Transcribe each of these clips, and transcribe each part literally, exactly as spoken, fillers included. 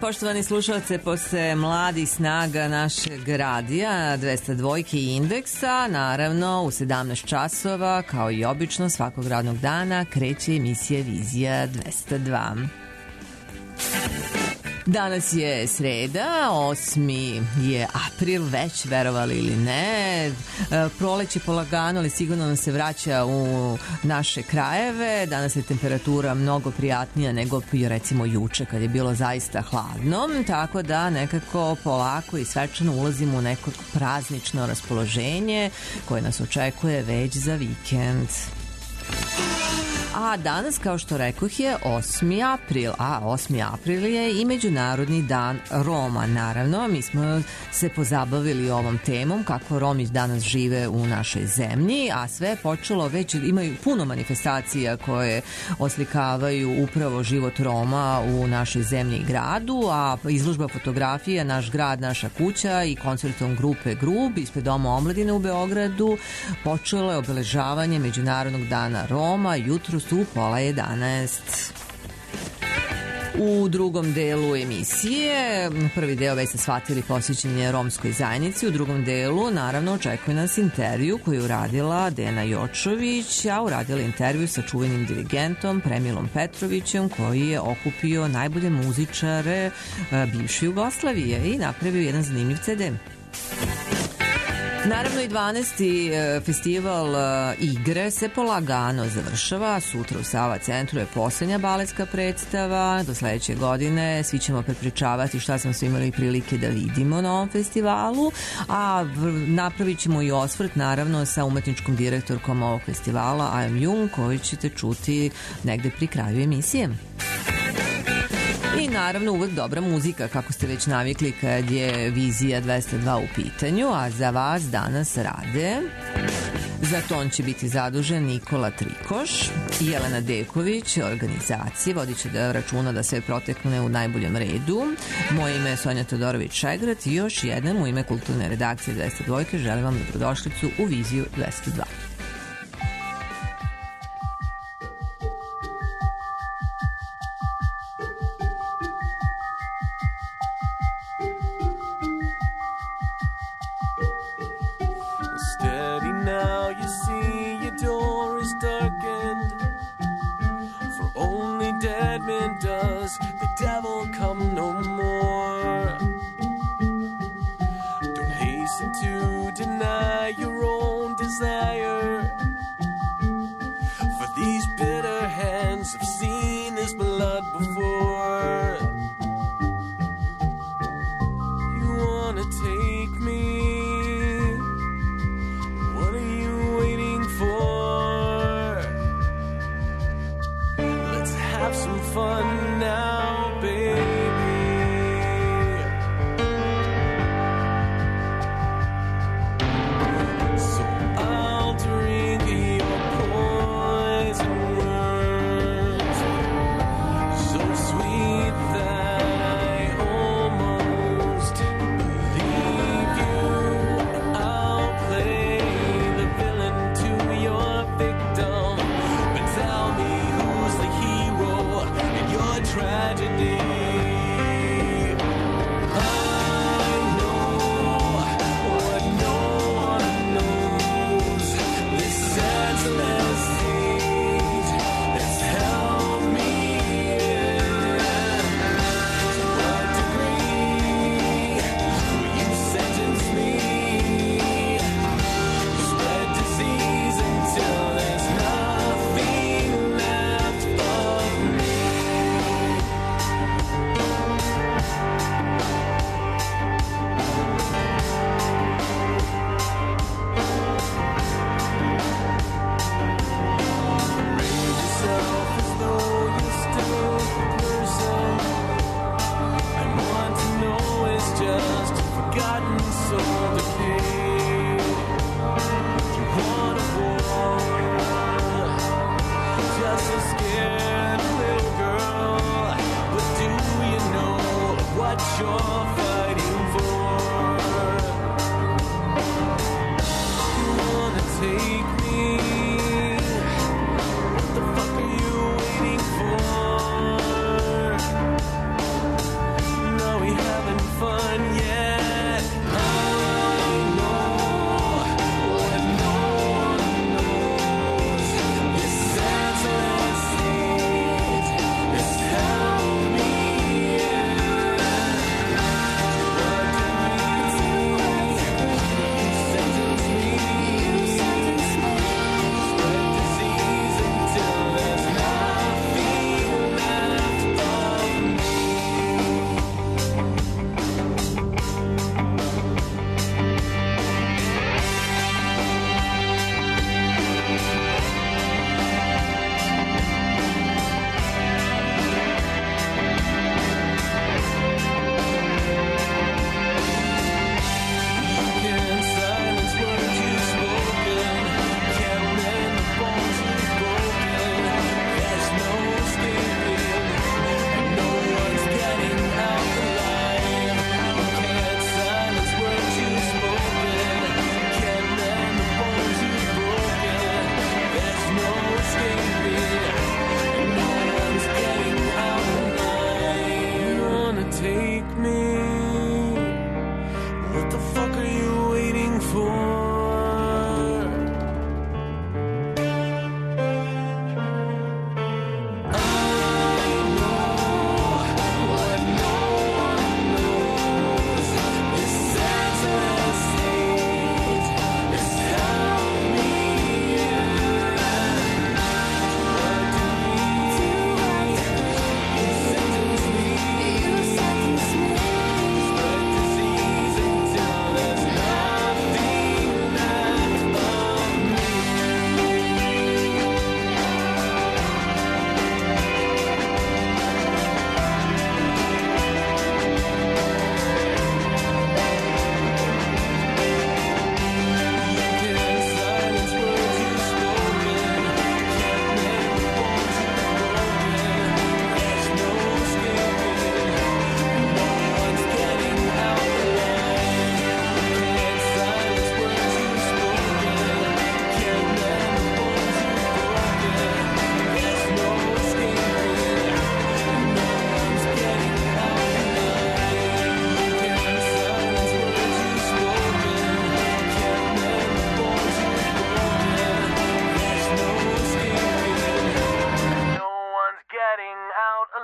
Poštovani slušalce, posle mladih snaga našeg radija dvesta dva i Indeksa, naravno u sedamnaest časova, kao i obično svakog radnog dana, kreće emisija Vizija dvesta dva. Danas je sreda, osmi je april, već verovali ili ne. Proleće polagano, ali sigurno nam se vraća u naše krajeve. Danas je temperatura mnogo prijatnija nego recimo juče kad je bilo zaista hladno, tako da nekako polako i svečano ulazimo u neko praznično raspoloženje koje nas očekuje već za vikend. A danas, kao što rekoh, je osmi april, a osmi april je i Međunarodni dan Roma. Naravno, mi smo se pozabavili ovom temom, kako Romi danas žive u našoj zemlji, a sve je počelo, već imaju puno manifestacija koje oslikavaju upravo život Roma u našoj zemlji i gradu, a izložba fotografija Naš grad, naša kuća i koncertom grupe Grub ispred Doma omladine u Beogradu počelo je obeležavanje Međunarodnog dana Roma jutro u pola jedanaest. U drugom delu emisije, prvi deo već ste shvatili posvećenje romskoj zajednici, u drugom delu naravno očekuje nas intervju koju je uradila Dena Jočović, a uradila intervju sa čuvenim dirigentom Premilom Petrovićem koji je okupio najbolje muzičare bivše Jugoslavije i napravio jedan zanimljiv ce de. Naravno i dvanaesti festival igre se polagano završava. Sutra u Sava centru je poslednja baletska predstava. Do sledeće godine svi ćemo prepričavati šta smo svi imali prilike da vidimo na ovom festivalu, a napravit ćemo i osvrt naravno sa umetničkom direktorkom ovog festivala Ajom Jung, koju ćete čuti negde pri kraju emisije. I naravno uvek dobra muzika, kako ste već navikli kad je Vizija dvesta dva u pitanju, a za vas danas rade. Za ton će biti zadužen Nikola Trikoš i Jelena Deković, organizacije, vodit će da računa da sve protekne u najboljem redu. Moje ime je Sonja Todorović-Šegrat i još jednom u ime kulturne redakcije dvesta dva želim vam dobrodošlicu u Viziju dvesta dva.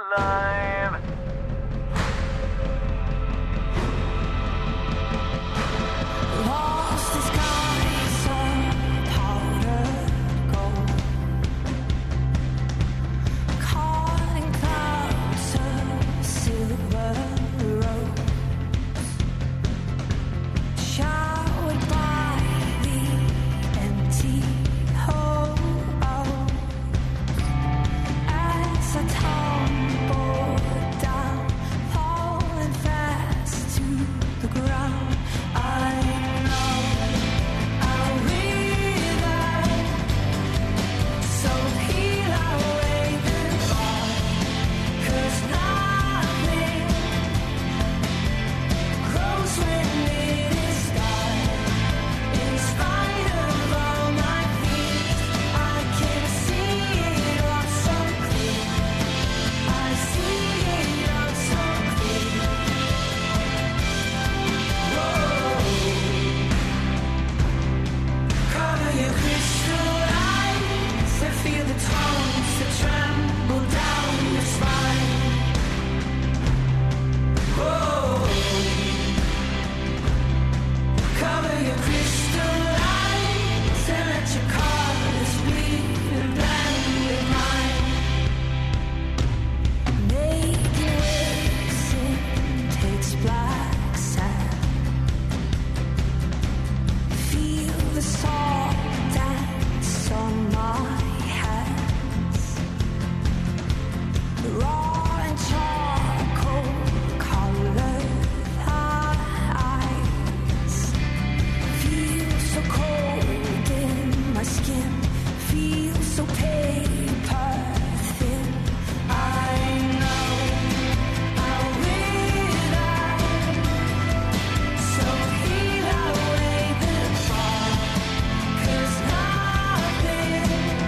alive. Lost the skies of powdered gold, caught in clouds of silver rose, showered by the empty holes. As I tumble down, falling fast to the ground, I know I'll wither, so peel away the bark, 'cause nothing grows when it is dark. In spite of all my fears, I can see it all so clear. I see it all so clear. Cover your crystal eyes and feel the tones that tremble down your spine. Whoa. Cover your crystal eyes and let your colors bleed and blend with mine. Making waves in takes black sand. Feel the salt dance on my hands. Raw and charcoal colored eyes. Feel so cold in my skin. Feel so paper thin. I know I'll wither, so peel away the bark, 'cause nothing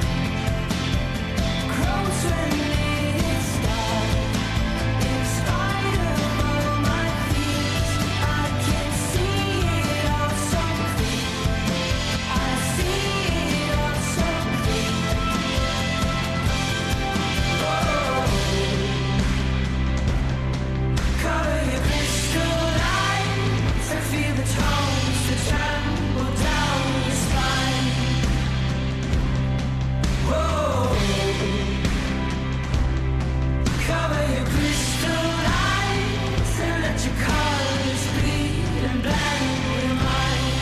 grows when it is dark. In spite of all my fears, I can see it all so clear. I see it all so clear. Cover your crystal eyes and feel the tones that tremble down your spine. Whoa. Cover your crystal eyes and let your colors bleed and blend with mine.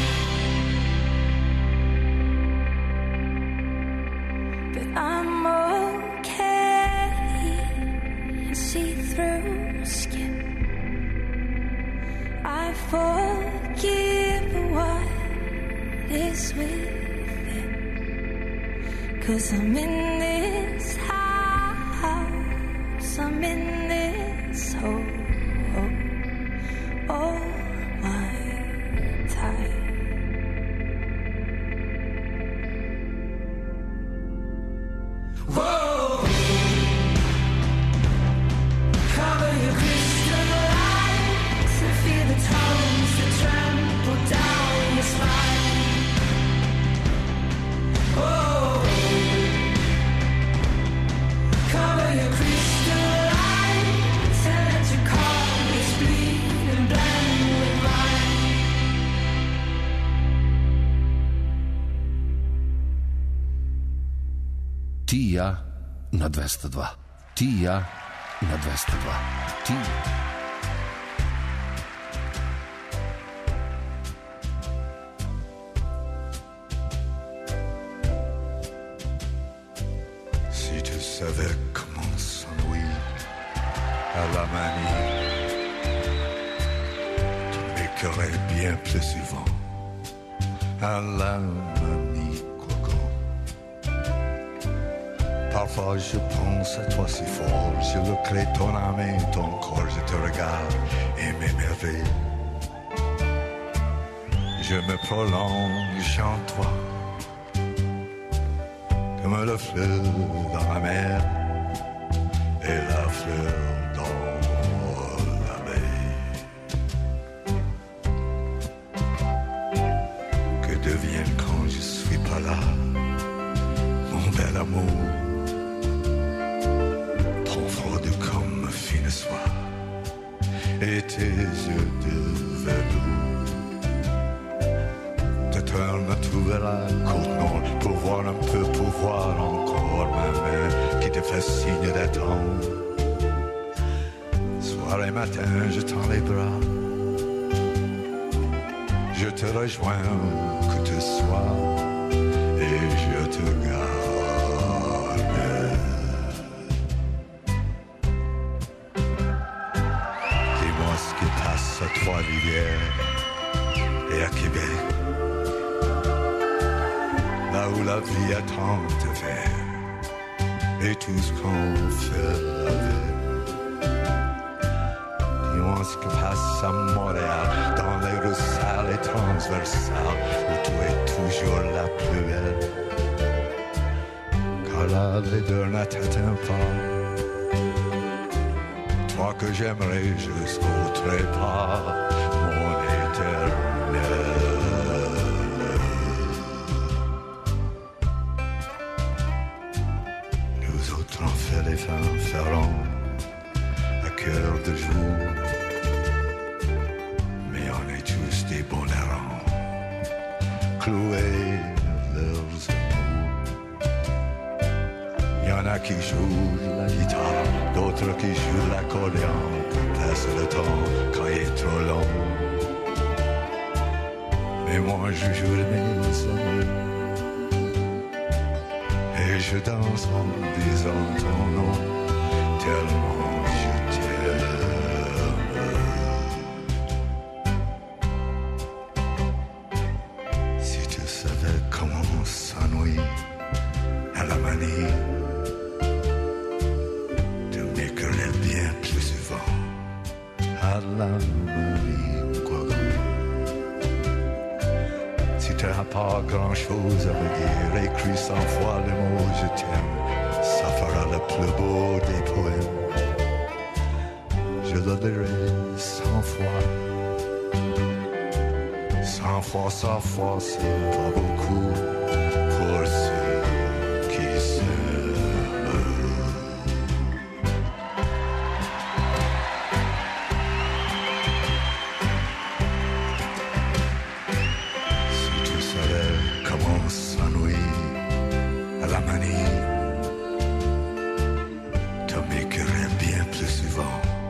But I'm okay in see-through skin. I forgive what is within, 'cause I'm in this house, I'm in this hole all my time. Whoa! Cover your crystal eyes and feel the tones that trample down your spine. Whoa! Cover your crystal eyes and let your colors bleed and blend with mine. Tija na dvesto dva. Tija na dvesto dva. Tija. Si tu savais comment s'ennuie à la manie, tu m'écœurais bien plus souvent à la manie, Coco. Parfois je pense à toi si fort, je le crée ton âme et ton corps, je te regarde et m'émerveille. Je me prolonge en toi, comme le fleuve dans la mer et la fleur dans la baie. Que devienne quand je suis pas là, mon bel amour, trop froid comme et tes yeux de velours. De toi me trouver la côte nord pour voir un peu, pour voir encore ma main qui te fait signe d'attendre. Soir et matin, je tends les bras, je te rejoins où que tu sois et je te garde. Dis-moi ce qui passe à Trois-Rivières et à Québec, là où la vie a tant à faire et tout ce qu'on fait avec. Dis-moi ce qui passe à Montréal, dans les rues sales et transversales, où tu es toujours la plus belle, car la laideur ne t'atteint pas. Toi que j'aimerais jusqu'au trépas, mon éternel. Nous autres on fait les fins ferrants à cœur de jour, mais on est tous des bons errants, cloués leurs amours. Y en a qui jouent la guitare, d'autres qui jouent l'accordéon pour passer le temps quand il est trop long. Mais moi je joue mes amours et je danse en disant ton nom, tellement je t'aime. Si tu savais comment on s'ennuie à la manie, tu m'écouterais bien plus souvent à la manie, quoi. Si tu n'as pas grand chose à me dire, écris cent fois les mots je t'aime, ça fera le plus beau des poèmes. Je le dirai cent fois, cent fois, cent fois, c'est pas beaucoup pour ceux qui s'aiment. Si tu savais comment on s'ennuie à la manie, tu m'écouterais bien plus souvent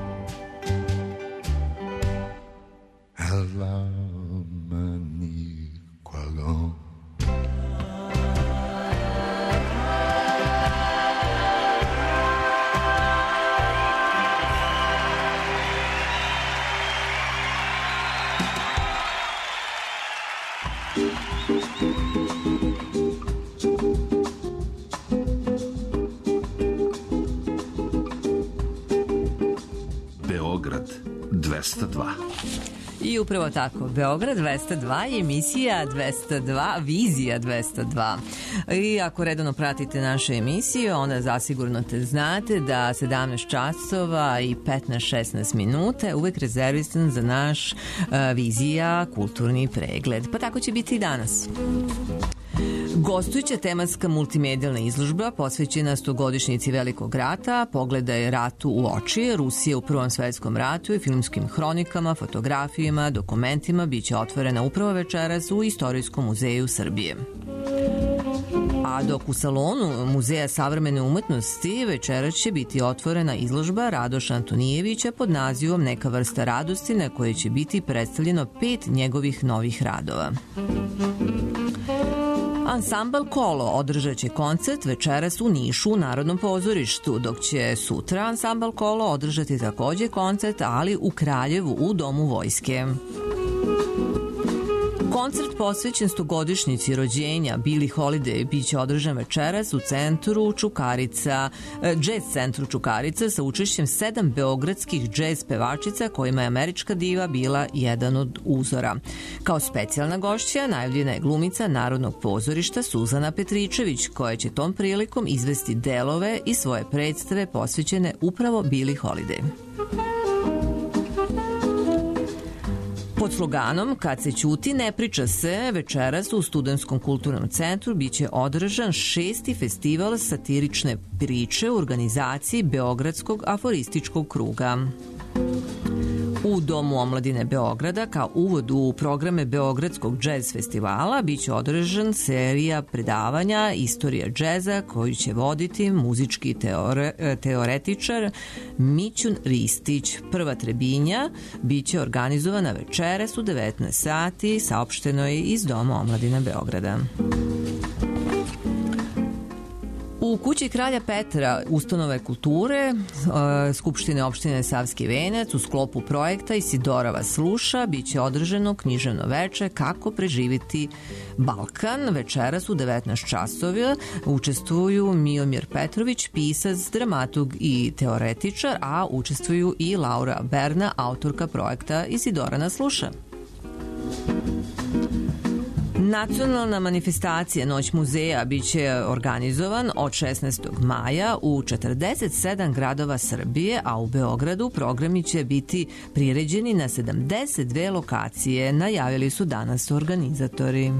à la manie, quoi donc. Beograd dvesta dva. I upravo tako, Beograd dvesta dva je emisija dvesta dva, vizija dvesta dva. I ako redano pratite naše emisije, onda zasigurno te znate da sedamnaest časova i petnaest šesnaest minuta je uvek rezervisan za naš uh, vizija kulturni pregled. Pa tako će biti i danas. Gostujuća tematska multimedijalna izložba posvećena stogodišnjici Velikog rata, pogledaj ratu u oči, Rusije u Prvom svetskom ratu i filmskim hronikama, fotografijama, dokumentima biće otvorena upravo večeras u Istorijskom muzeju Srbije. A dok u salonu Muzeja savremene umetnosti večeras će biti otvorena izložba Radoša Antonijevića pod nazivom Neka vrsta radosti, na kojoj će biti predstavljeno pet njegovih novih radova. Ansambl Kolo održat će koncert večeras u Nišu u Narodnom pozorištu, dok će sutra Ansambl Kolo održati takođe koncert, ali u Kraljevu u Domu vojske. Koncert posvećen stogodišnjici rođenja Billie Holiday biće održan večeras u centru Čukarica, džez centru Čukarica sa učešćem sedam beogradskih džez pevačica kojima je američka diva bila jedan od uzora. Kao specijalna gošća najavljena je glumica Narodnog pozorišta Suzana Petričević, koja će tom prilikom izvesti delove i svoje predstave posvećene upravo Billie Holiday. Pod sloganom Kad se ćuti ne priča se, večeras u Studentskom kulturnom centru biće održan šesti festival satirične priče u organizaciji Beogradskog aforističkog kruga. U Domu omladine Beograda kao uvod u programe Beogradskog džez festivala biće održan serija predavanja Istorija džeza koju će voditi muzički teore, teoretičar Mićun Ristić. Prva trebinja biće organizovana večeras u devetnaest sati, saopšteno je iz Doma omladine Beograda. U kući Kralja Petra ustanove kulture Skupštine opštine Savski Venac u sklopu projekta Isidora vas sluša biće održano književno veče Kako preživiti Balkan. Večeras u devetnaest časova učestvuju Miomir Petrović, pisac, dramatug i teoretičar, a učestvuju i Laura Berna, autorka projekta Isidora nas sluša. Nacionalna manifestacija Noć muzeja biće organizovan od šesnaestog maja u četrdeset sedam gradova Srbije, a u Beogradu programi će biti priređeni na sedamdeset dve lokacije, najavili su danas organizatori.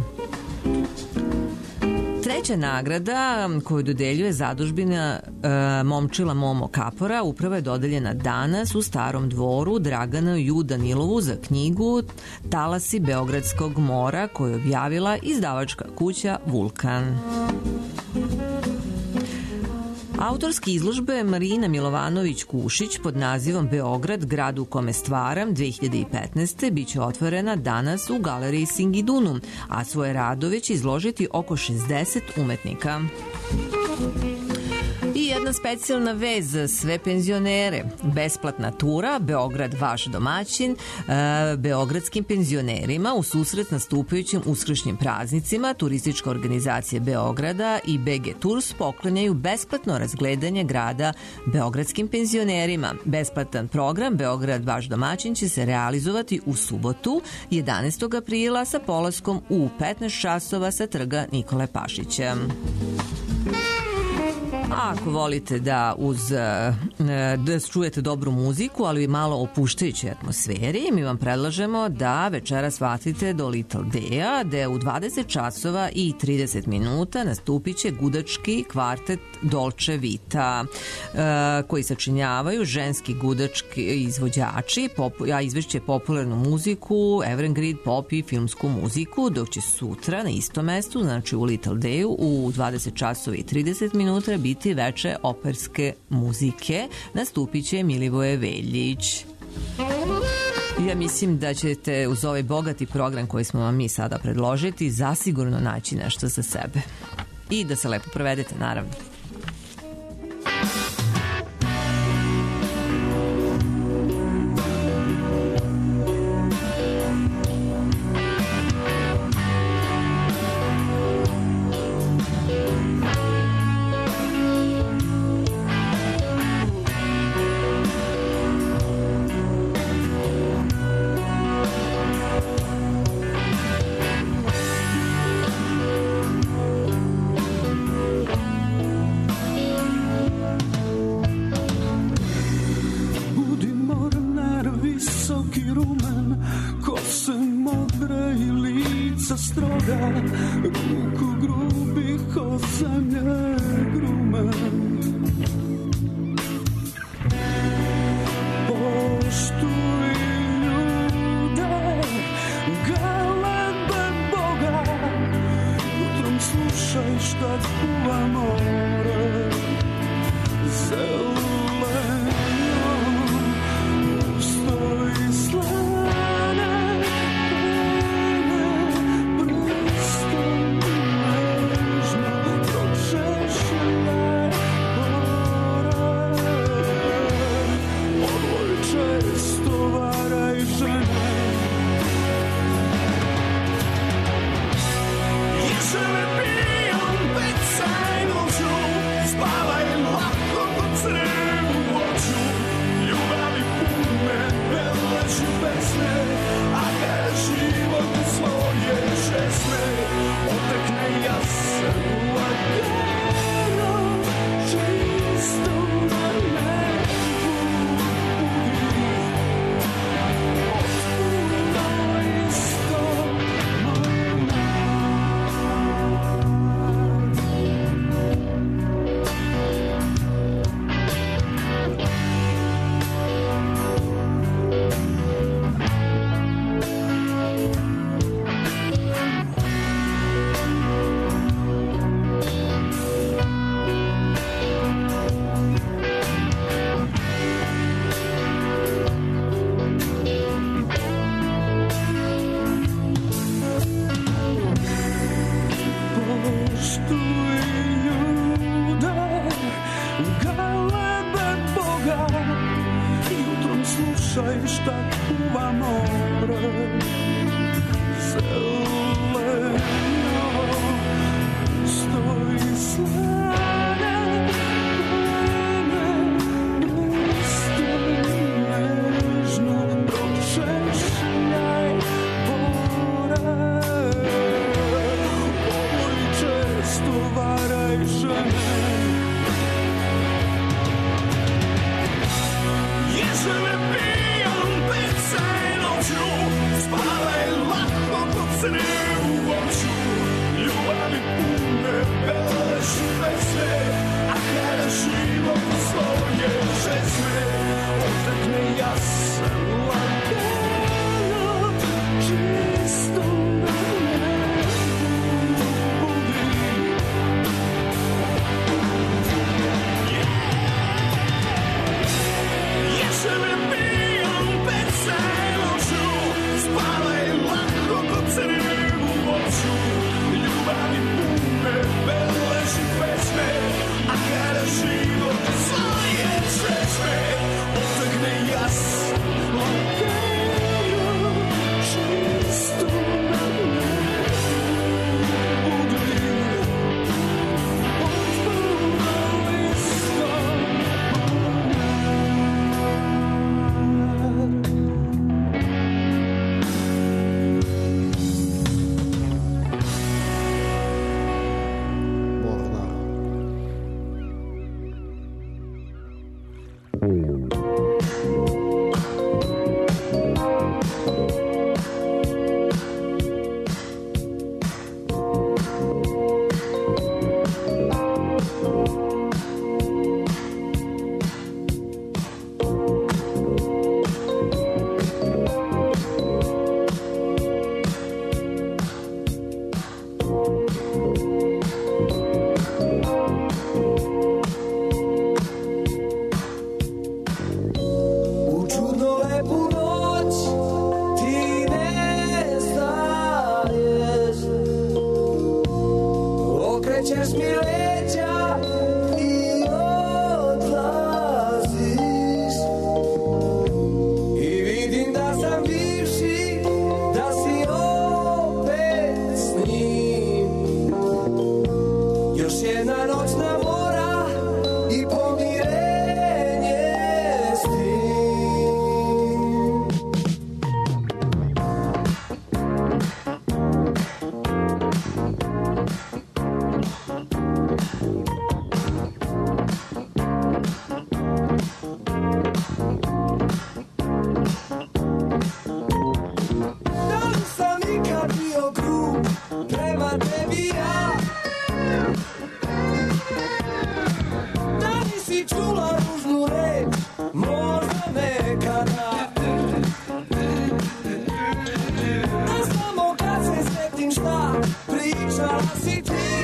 Treća nagrada koju dodeljuje zadužbina e, Momčila Momo Kapora upravo je dodeljena danas u Starom dvoru Draganu Ju Danilovu za knjigu Talasi Beogradskog mora koju je objavila izdavačka kuća Vulkan. Autorski izložbe Marina Milovanović-Kušić pod nazivom Beograd, grad u kome stvaram dve hiljade petnaeste. biće otvorena danas u galeriji Singidunum, a svoje radove će izložiti oko šezdeset umetnika. I jedna specijalna vez za sve penzionere. Besplatna tura, Beograd vaš domaćin, e, beogradskim penzionerima u susret nastupajućim uskršnjim praznicima. Turistička organizacija Beograda i B G Tours poklanjaju besplatno razgledanje grada beogradskim penzionerima. Besplatan program Beograd vaš domaćin će se realizovati u subotu jedanaestog aprila sa polaskom u petnaest časova sa trga Nikole Pašića. A ako volite da uz da čujete dobru muziku, ali i malo opuštajućoj atmosferi, mi vam predlažemo da večera shvatite do Little Dea, gde u dvadeset časova i trideset minuta nastupit će gudački kvartet Dolce Vita, koji sačinjavaju ženski gudački izvođači, a izvešće popularnu muziku, Evergreen pop i filmsku muziku, dok će sutra na istom mestu, znači u Little Deu, u dvadeset časova i trideset minuta biti veče operske muzike. Nastupit će Milivoje Veljić. Ja mislim da ćete uz ovaj bogati program koji smo vam mi sada predložiti zasigurno naći nešto za sebe. I da se lepo provedete, naravno. Spávaj lahko pod šta kuva more, zeleno stoji slana mene, stoji nežno pročešljaj bore. Ovo i često varaj žene, ježeve pijam pecaj noću, spavaj lako pod crnu voću, ljubavi pune beleži pesme, a kada život svoje žezme otekne jasan lagano, čisto na nebu budi. Ježeve pijam pecaj noću, spavaj lako kod crnu voću, ljubavi pune beleži pesme, a kada život svoje žezme otekne jasan lagano, čisto na nebu budi. Otvorili smo u čudno lepu noć ti nestaješ, okrećeš mi leđa i odlaziš, i vidim da sam bivši, da si opet s njim. Još jedna noćna mora i pomirenje s tim. Da li sam ikad bio grub prema tebi ja? Da li si čula ružnu reč, možda nekada? A samo kad se sjetim šta pričala si ti,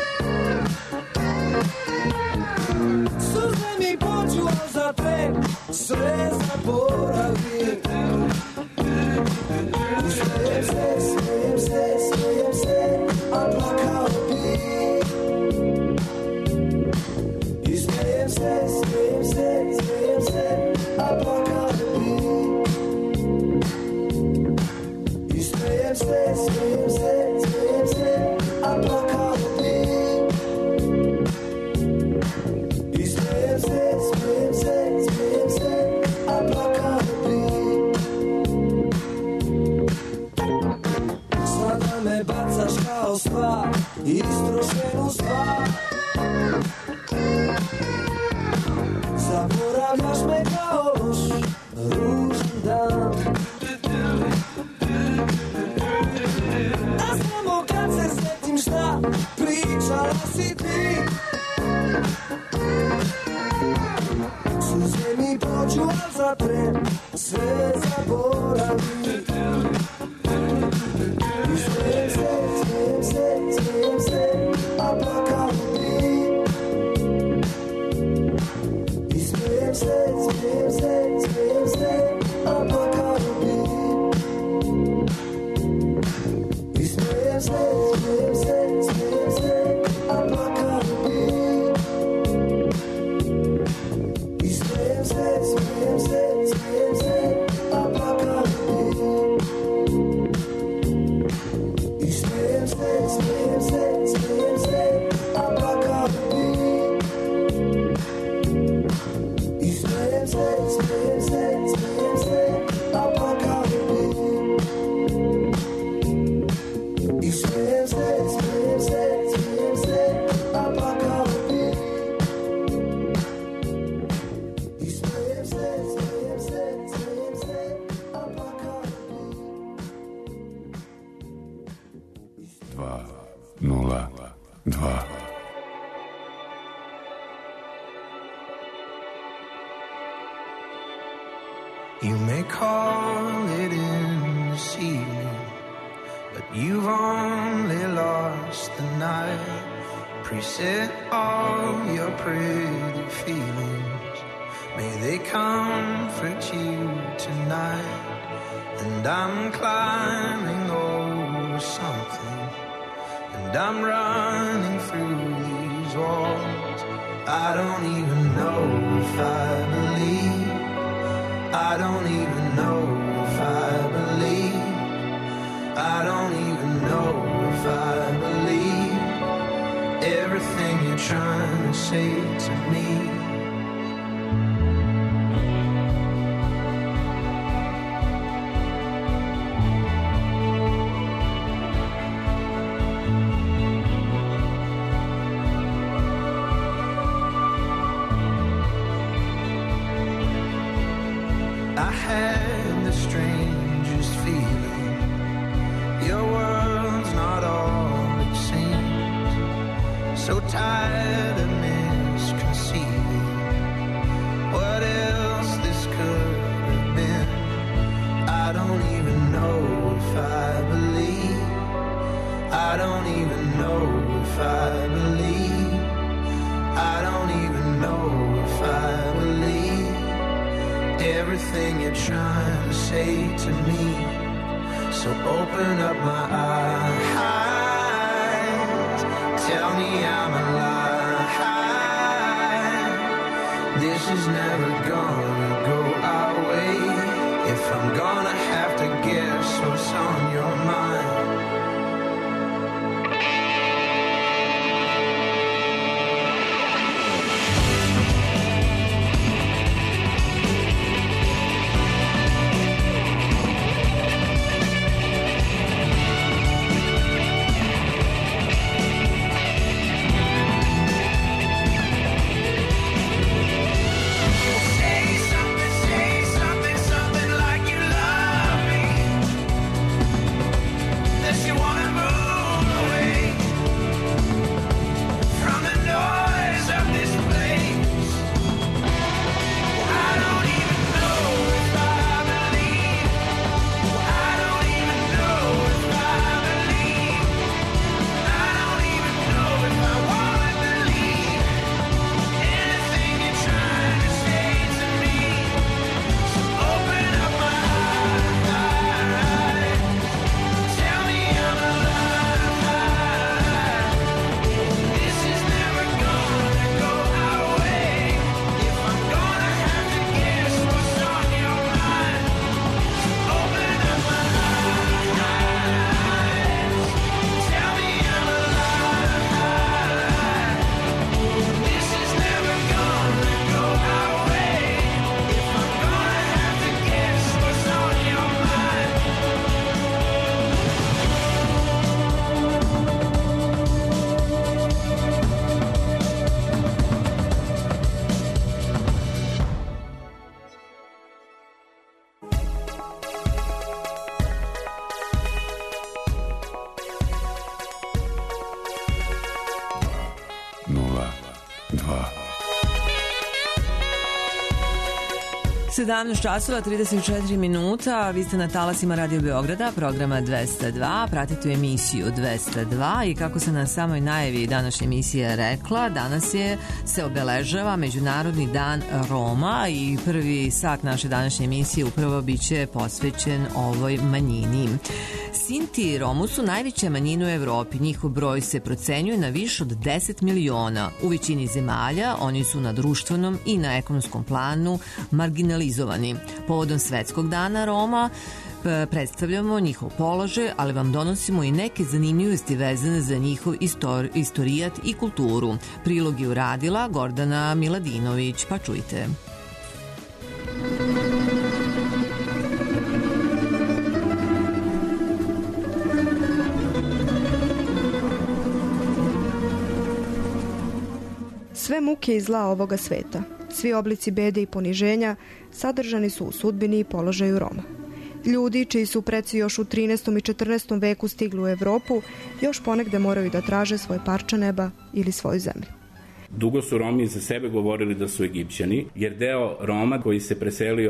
suze mi pođu, al za tren sve zaboravim. Smijem se, smijem se, smijem se, a plakao bi. I smijem se, smijem se, smijem se, a plakao bi. I smijem se, smijem se, smijem se, a plakao bi. I smijem se, smijem se, smijem se, a plakao bi. Sada me bacaš kao stvar, istrošenu stvar. Zaboravljaš me kao loš, ružan dan. A samo kad se sjetim šta pričala si ti, suze mi pođu, al za tren sve zaboravim. I smijem se, smijem se, smijem se, a plakao bi. I smijem se, smijem se, smijem se, a plakao bi. I smijem se, smijem se, smijem se, a plakao bi. I smijem se, smijem se, smijem se, a You may call it in this evening, but you've only lost the night. Preset all your pretty feelings, may they comfort you tonight. And I'm climbing over something, and I'm running through these walls. I don't even know if I believe, I don't even know if I believe, I don't even know if I believe everything you're trying to say to me. I had the strangest feeling, your world's not all it seems. So tired of misconceiving what else this could have been. I don't even know if I believe, I don't even know if I believe, I don't even know if I believe everything you're trying to say to me. So open up my eyes, tell me I'm alive. This is never gonna go our way. If I'm gonna have to guess what's on your mind. sedamnaest časova trideset četiri minuta, vi ste na talasima Radio Beograda, programa dvesta dva, pratite emisiju dvesta dva i kako se na samoj najavi današnje emisije rekla, danas je se obeležava Međunarodni dan Roma i prvi sat naše današnje emisije upravo biće posvećen ovoj manjini. Sinti i Romu su najveća manjina u Evropi, njihov broj se procenjuje na više od deset miliona. U većini zemalja oni su na društvenom i na ekonomskom planu marginalizovani. Povodom Svetskog dana Roma predstavljamo njihov položaj, ali vam donosimo i neke zanimljivosti vezane za njihov istor, istorijat i kulturu. Prilog je uradila Gordana Miladinović, pa čujte. Sve muke i zla ovoga sveta, svi oblici bede i poniženja sadržani su u sudbini i položaju Roma. Ljudi čiji su preci još u trinaestom i četrnaestom veku stigli u Evropu, još ponegde moraju da traže svoje parče neba ili svoju zemlju. Dugo su Romi za sebe govorili da su Egipćani, jer deo Roma koji se preselio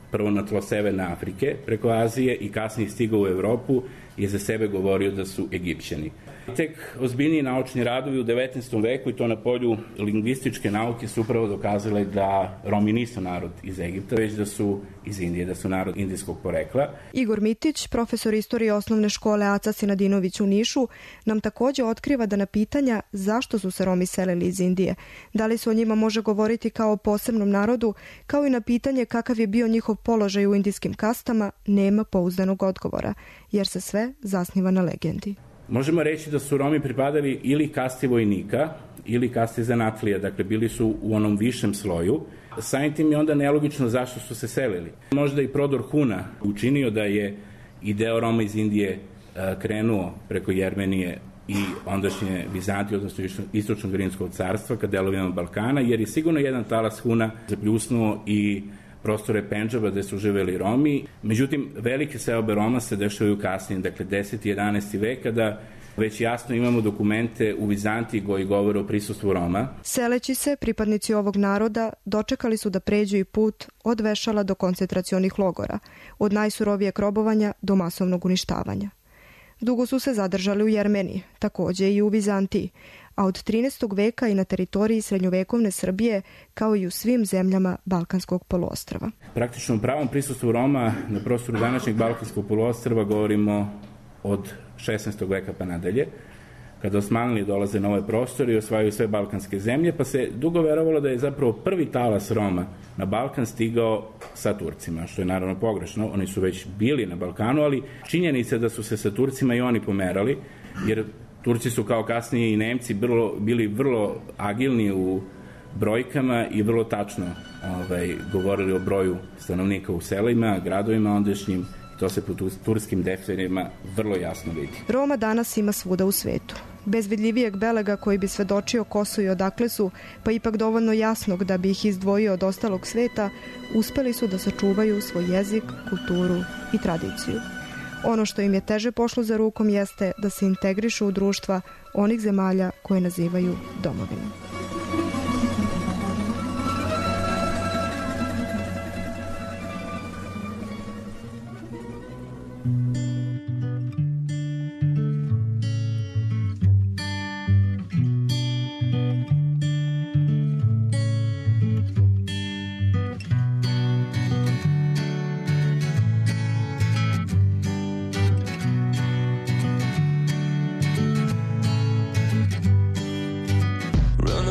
prvo na tlo Severne Afrike, preko Azije i kasnije stigao u Evropu i za sebe govorio da su Egipćani. Tek ozbiljniji naučni radovi u devetnaestom veku i to na polju lingvističke nauke su upravo dokazali da Romi nisu narod iz Egipta, već da su iz Indije, da su narod indijskog porekla. Igor Mitić, profesor istorije osnovne škole Aca Sinadinović u Nišu, nam takođe otkriva da na pitanja zašto su se Romi selili iz Indije, da li se o njima može govoriti kao o posebnom narodu, kao i na pitanje kakav je bio njihov položaj u indijskim kastama, nema pouzdanog odgovora, jer se sve zasniva na legendi. Možemo reći da su Romi pripadali ili kasti vojnika ili kasti zanatlija, dakle bili su u onom višem sloju. Samim tim je onda nelogično zašto su se selili. Možda i prodor Huna učinio da je i deo Roma iz Indije krenuo preko Jermenije i ondašnje Bizantije, odnosno istočnog Rimskog carstva ka delovima Balkana, jer je sigurno jedan talas Huna zapljusnuo i prostore Pendžaba gde su živeli Romi. Međutim, velike seobe Roma se dešavaju kasnije, dakle deseti i jedanaesti vek, kada već jasno imamo dokumente u Vizantiji koji govore o prisustvu Roma. Seleći se, pripadnici ovog naroda dočekali su da pređu i put od vešala do koncentracionih logora, od najsurovijeg robovanja do masovnog uništavanja. Dugo su se zadržali u Jermeniji, takođe i u Vizantiji, a od trinaestog veka i na teritoriji srednjovekovne Srbije, kao i u svim zemljama Balkanskog poluostrva. Praktično u pravom prisustvu Roma na prostoru današnjeg Balkanskog poluostrva govorimo od šesnaestog veka pa nadalje, kada Osmanli dolaze na ovaj prostor i osvajaju sve balkanske zemlje, pa se dugo verovalo da je zapravo prvi talas Roma na Balkan stigao sa Turcima, što je naravno pogrešno. Oni su već bili na Balkanu, ali činjenica da su se sa Turcima i oni pomerali, jer Turci su kao kasnije i Nemci vrlo, bili vrlo agilni u brojkama i vrlo tačno ovaj, govorili o broju stanovnika u selima, gradovima ondašnjim. To se po turskim defterima vrlo jasno vidi. Roma danas ima svuda u svetu. Bez vidljivijeg belega koji bi svedočio ko su i odakle su, pa ipak dovoljno jasnog da bi ih izdvojio od ostalog sveta, uspeli su da sačuvaju svoj jezik, kulturu i tradiciju. Ono što im je teže pošlo za rukom jeste da se integrišu u društva onih zemalja koje nazivaju domovinom. Run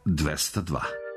dvesta dva.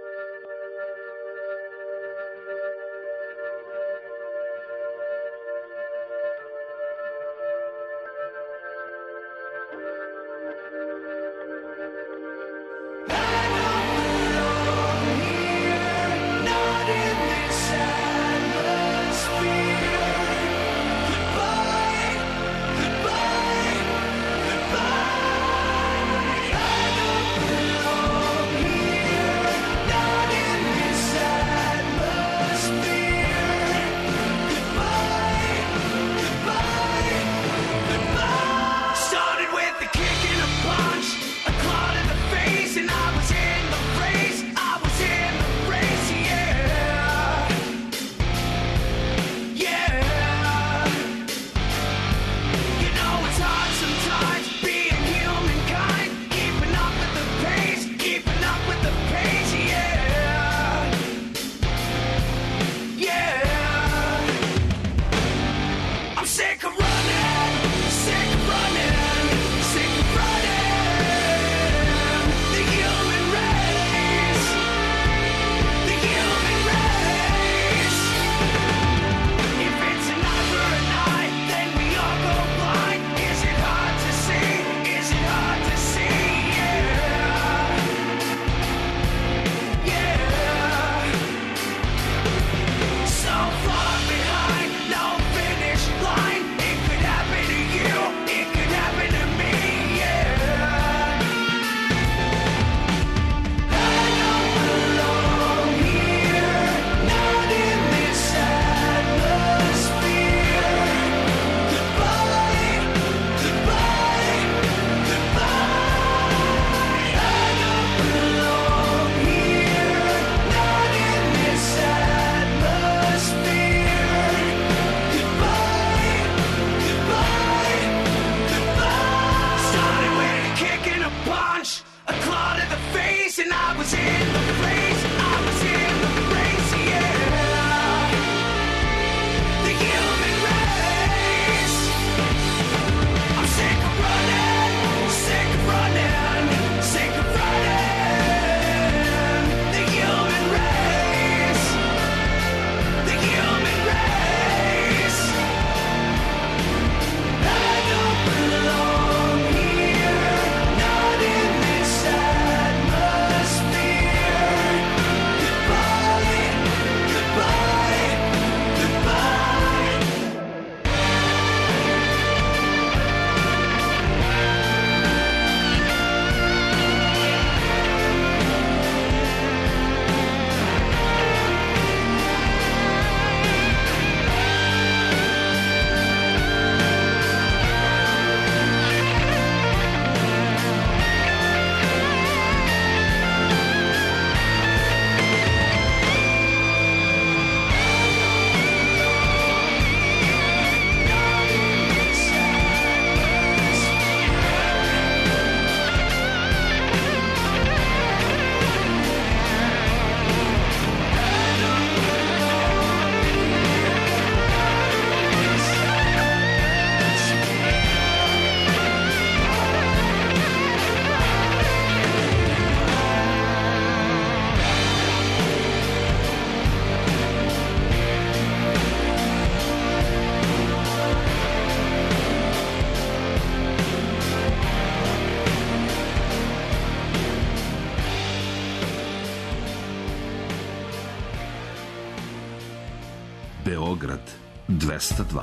Beograd dvesta dva.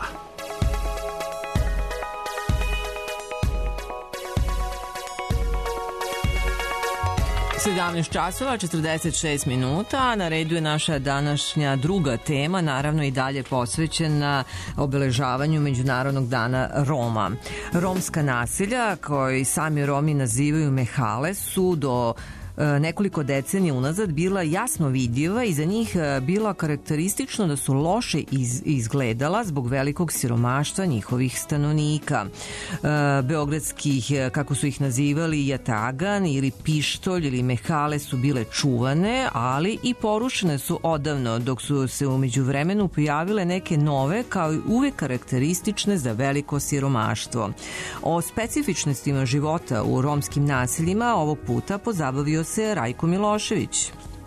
sedamnaest časova, četrdeset šest minuta. Na redu je naša današnja druga tema, naravno i dalje posvećena obeležavanju Međunarodnog dana Roma. Romska naselja, koji sami Romi nazivaju mehale, su do nekoliko decenija unazad bila jasno vidljiva i za njih bila karakteristično da su loše iz, izgledala zbog velikog siromaštva njihovih stanovnika. Beogradskih, kako su ih nazivali, jatagan ili pištolj ili mehale su bile čuvane, ali i porušene su odavno, dok su se u međuvremenu pojavile neke nove, kao i uvek karakteristične za veliko siromaštvo. O specifičnostima života u romskim naseljima ovog puta pozabavio javio se Rajko Milošević.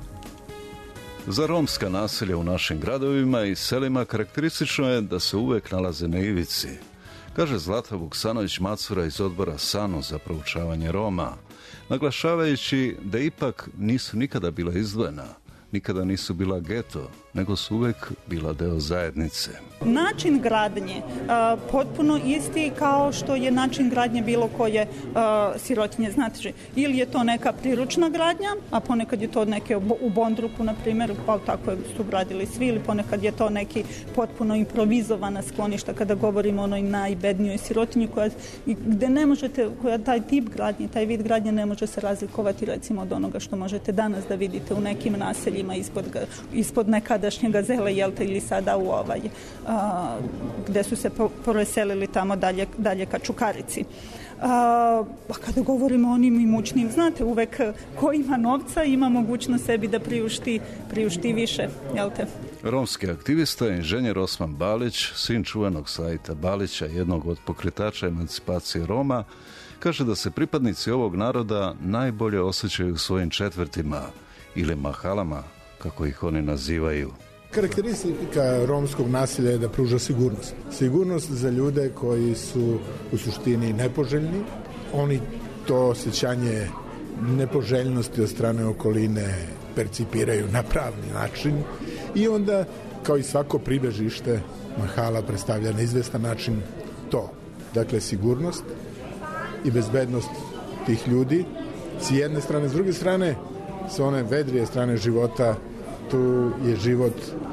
Za romska naselja u našim gradovima i selima karakteristično je da se uvek nalaze na ivici, kaže Zlata Vuksanović-Macura iz odbora SANU za proučavanje Roma, naglašavajući da ipak nisu nikada bila izdvojena, nikada nisu bila geto, nego su uvek bila deo zajednice. Način gradnje a, potpuno isti kao što je način gradnje bilo koje a, sirotinje. Znate, ili je to neka priručna gradnja, a ponekad je to neke u Bondruku, na primjer, pa tako su gradili svi, ili ponekad je to neki potpuno improvizovana skloništa kada govorimo o onoj najbednijoj sirotinji koja, gde ne možete, koja taj tip gradnje, taj vid gradnje ne može se razlikovati recimo od onoga što možete danas da vidite u nekim naseljima ispod, ispod nekada Gazele, jelte, ili sada u ovaj, a, gde su se preselili tamo dalje, dalje ka Čukarici. A, a kada govorimo o onim imućnim, znate, uvek ko ima novca ima mogućnost sebi da priušti, priušti više, jelte? Romski aktivista, inženjer Osman Balić, sin čuvenog Sajita Balića, jednog od pokretača emancipacije Roma, kaže da se pripadnici ovog naroda najbolje osjećaju u svojim četvrtima ili mahalama, kako ih oni nazivaju. Karakteristika romskog naselja je da pruža sigurnost. Sigurnost za ljude koji su u suštini nepoželjni. Oni to osjećanje nepoželjnosti od strane okoline percipiraju na pravni način i onda, kao i svako pribežište, mahala predstavlja na izvestan način to. Dakle, sigurnost i bezbednost tih ljudi s jedne strane, s druge strane, sa one vedrije strane života, tu je život,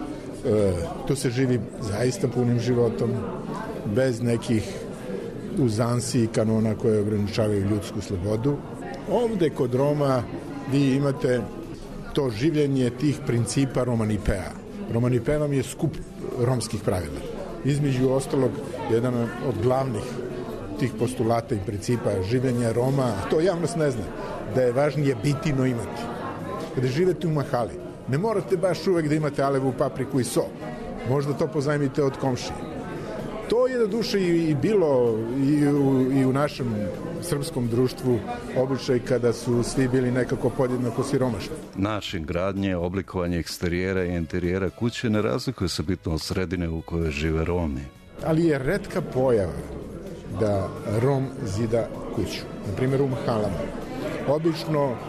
e, tu se živi zaista punim životom, bez nekih uzansi i kanona koje ograničavaju ljudsku slobodu. Ovde kod Roma vi imate to življenje tih principa Romanipea. Romanipea vam je skup romskih pravila. Između ostalog, jedan od glavnih tih postulata i principa življenja Roma, a to javnost ne zna, da je važnije biti no imati. Kada živete u mahali, ne morate baš uvek da imate alevu, papriku i so. Možda to pozajmite od komšije. To je do duše i bilo i u, i u našem srpskom društvu običaj kada su svi bili nekako podjednako siromašni. Način gradnje, oblikovanje eksterijera i interijera kuće ne razlikuje se bitno od sredine u kojoj žive Romi. Ali je retka pojava da Rom zida kuću. Na primjer u mahalama. Obično e,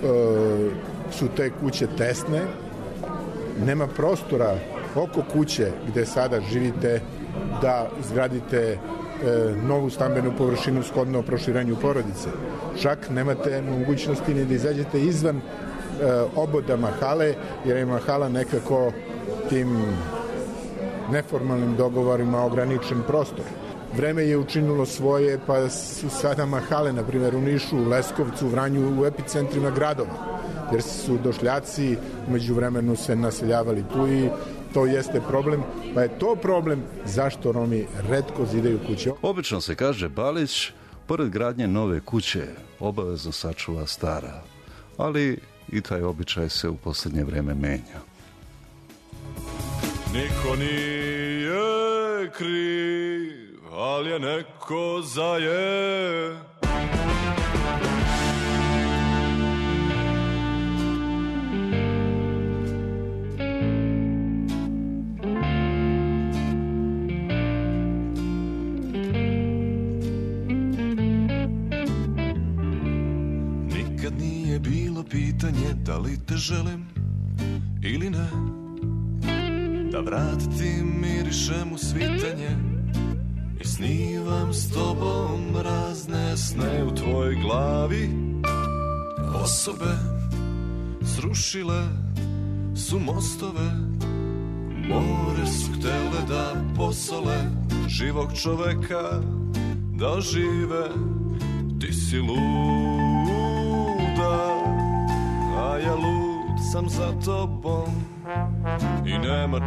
su te kuće tesne, nema prostora oko kuće gde sada živite da izgradite e, novu stambenu površinu shodno proširanju porodice. Čak nemate mogućnosti ni da izađete izvan e, oboda mahale, jer je mahala nekako tim neformalnim dogovorima ograničen prostor. Vreme je učinilo svoje, pa su sada mahale, na primjer u Nišu, u Leskovcu, u Vranju, u epicentrima gradova, jer su došljaci umeđu vremenu se naseljavali tu i to jeste problem, pa je to problem zašto Romi retko zidaju kuće. Obično se kaže Balić, pored gradnje nove kuće, obavezno sačuva stara, ali i taj običaj se u posljednje vrijeme menja. Niko nije kriv, ali je neko zaje. Nikad nije bilo pitanje da li te želim ili ne, da vratiti mirišem u svitanje i snivam s tobom razne sne u tvojoj glavi. Osobe srušile su mostove, more su htele da posole živog čoveka da žive. Ti si luda, a ja lud sam za tobom i nema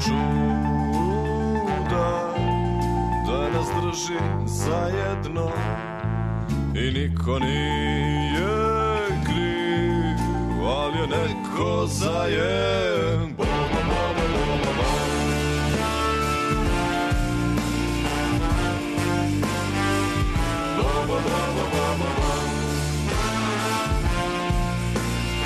čuda da nas drži zajedno i niko nije kriv, ali je neko zajem. Bo, bo, bo, bo, bo, bo. Bo, bo, bo, bo, bo, bo.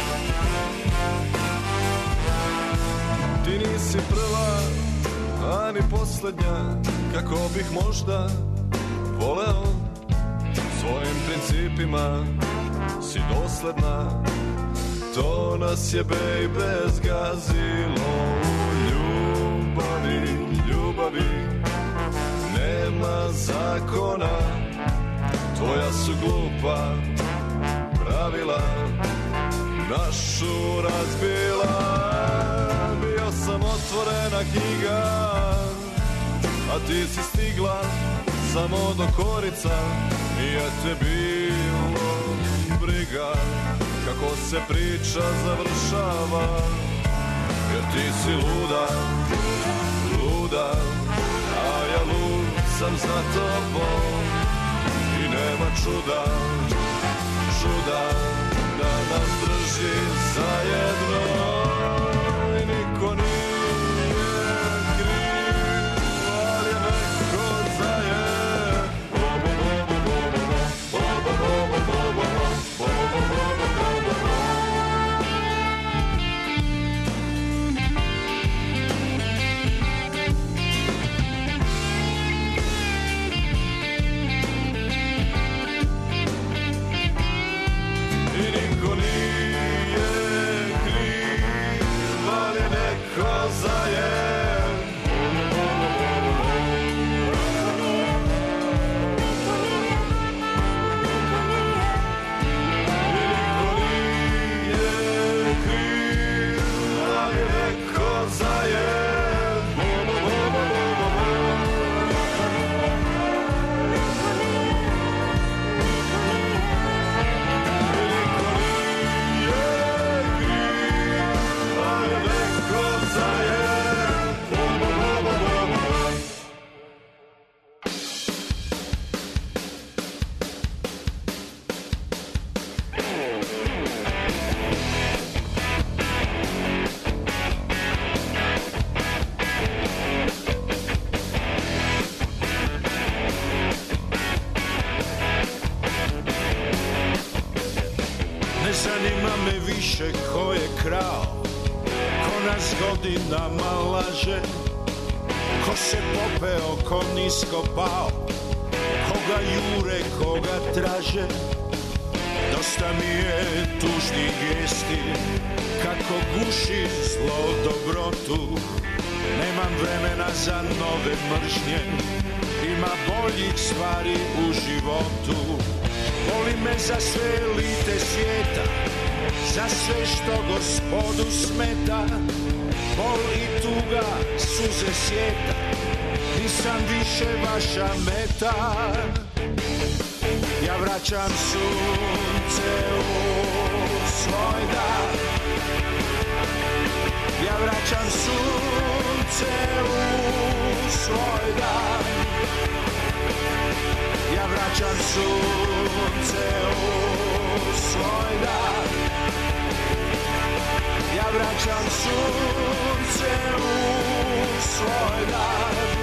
nisi prva, a ni posljednja, kako bih možda voleo. Svojim principima si dosledna, to nas je, baby, zgazilo. U ljubavi, ljubavi nema zakona, tvoja su glupa pravila našu razbila. Bio sam otvorena knjiga, a ti si stigla samo do korica. Nije te bilo briga kako se priča završava, jer ti si luda, luda, a ja lud sam za tobom. I nema čuda, čuda da nas drži zajedno. I niko nije kriv, ali je neko zajedno. Ko je krao, ko nas godinama laže, ko se popeo, ko nisko pao, koga jure, koga traže. Dosta mi je tužnih gesti, kako guši zlo dobrotu. Nemam vremena za nove mržnje, ima boljih stvari u životu. Voli me za sve elite svijeta, za sve što gospodu smeta. Bol i tuga, suze sjeta, nisam više vaša meta. Ja vraćam sunce u svoj dan, ja vraćam sunce u svoj dan, ja vraćam sunce u svoj dan, ja vraćam sunce u svoj dan.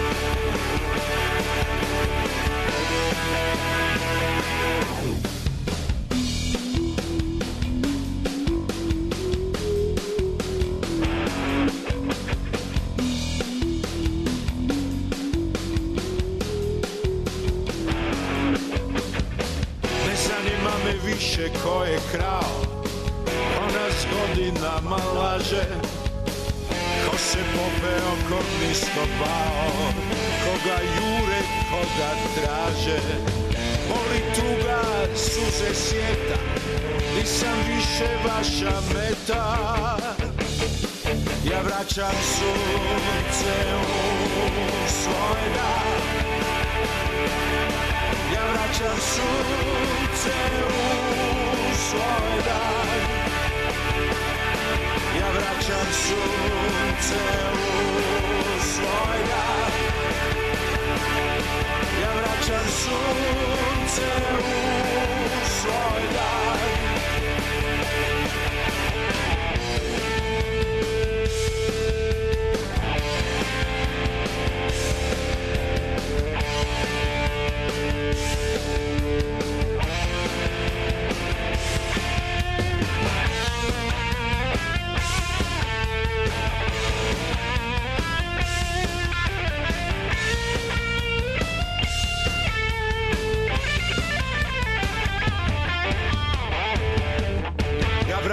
Ne zanima me više ko je krao, ko nas godinama laže, ko se popeo, ko nisko pao, koga jure, koga traže. Boli tuga, suze sjeta, nisam više vaša meta. Ja vraćam sunce u svoj dan, ja vraćam sunce u svoj dan, ja vraćam sunce u svoj dan, ja vraćam sunce u svoj dan.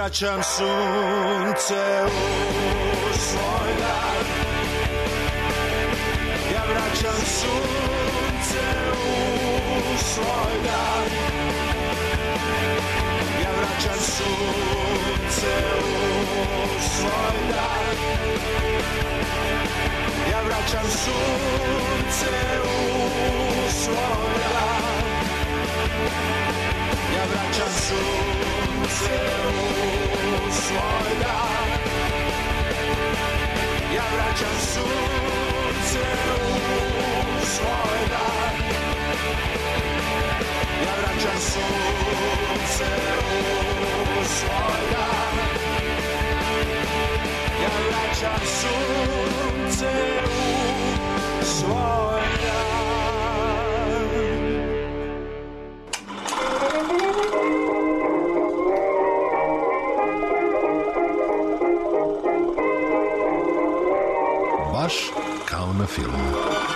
vraćam sunce u svoj dan. Ja vraćam sunce u svoj dan. Ja vraćam sunce u svoj dan. Ja vraćam sunce u svoj dan. Ja vraćam sunce u svoj dan. Ja vraćam sunce u svoj dan. Ja vraćam sunce u svoj dan. Ja vraćam sunce u svoj dan. Baš kao na filmu.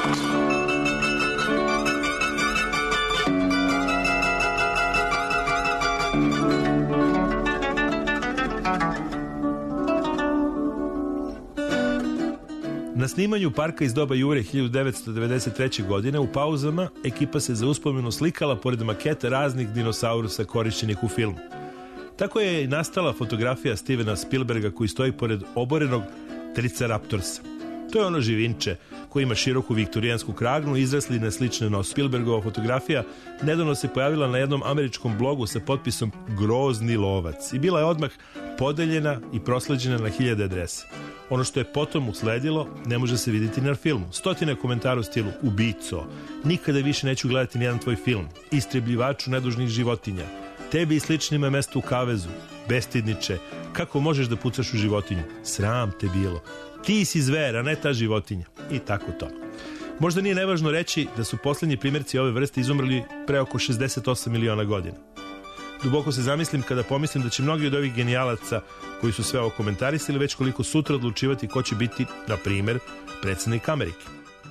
Na snimanju Parka iz doba Jure hiljadu devetsto devedeset treće. godine u pauzama ekipa se za uspomenu slikala pored maketa raznih dinosaurusa korišćenih u filmu. Tako je i nastala fotografija Stevena Spielberga koji stoji pored oborenog Triceraptorsa. To je ono živinče koji ima široku viktorijansku kragnu, izrasline slične nos. Spielbergova fotografija nedavno se pojavila na jednom američkom blogu sa potpisom Grozni lovac i bila je odmah podeljena i prosleđena na hiljade adresa. Ono što je potom usledilo ne može se vidjeti na filmu. Stotine komentara u stilu ubico, nikada više neću gledati nijedan tvoj film, istrebljivaču nedužnih životinja, tebi i sličnima mesto u kavezu, bestidniče, kako možeš da pucaš u životinju, sram te bilo, ti si zver, a ne ta životinja, i tako to. Možda nije nevažno reći da su posljednji primjerci ove vrste izumrli pre oko šezdeset osam miliona godina. Duboko se zamislim kada pomislim da će mnogi od ovih genijalaca koji su sve ovo komentarisali već koliko sutra odlučivati ko će biti, na primjer, predsjednik Amerike.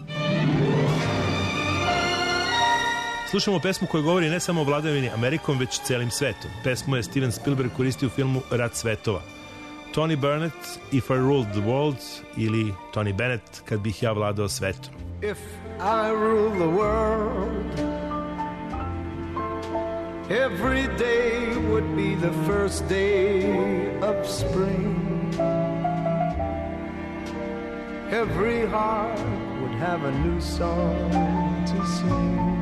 Slušamo pesmu koja govori ne samo o vladavini Amerikom, već celim svetom. Pesmu je Steven Spielberg koristio u filmu Rat svetova. Tony Bennett, If I Ruled the World, ili Tony Bennett, Kad bih ja vladao svetom. If I rule the world, every day would be the first day of spring. Every heart would have a new song to sing.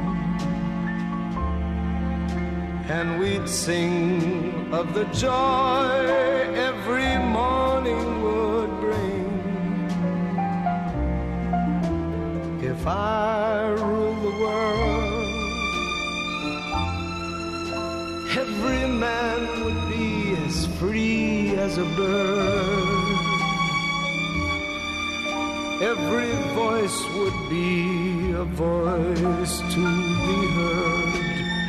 And we'd sing of the joy every morning would bring. If I rule the world, every man would be as free as a bird. Every voice would be a voice to be heard.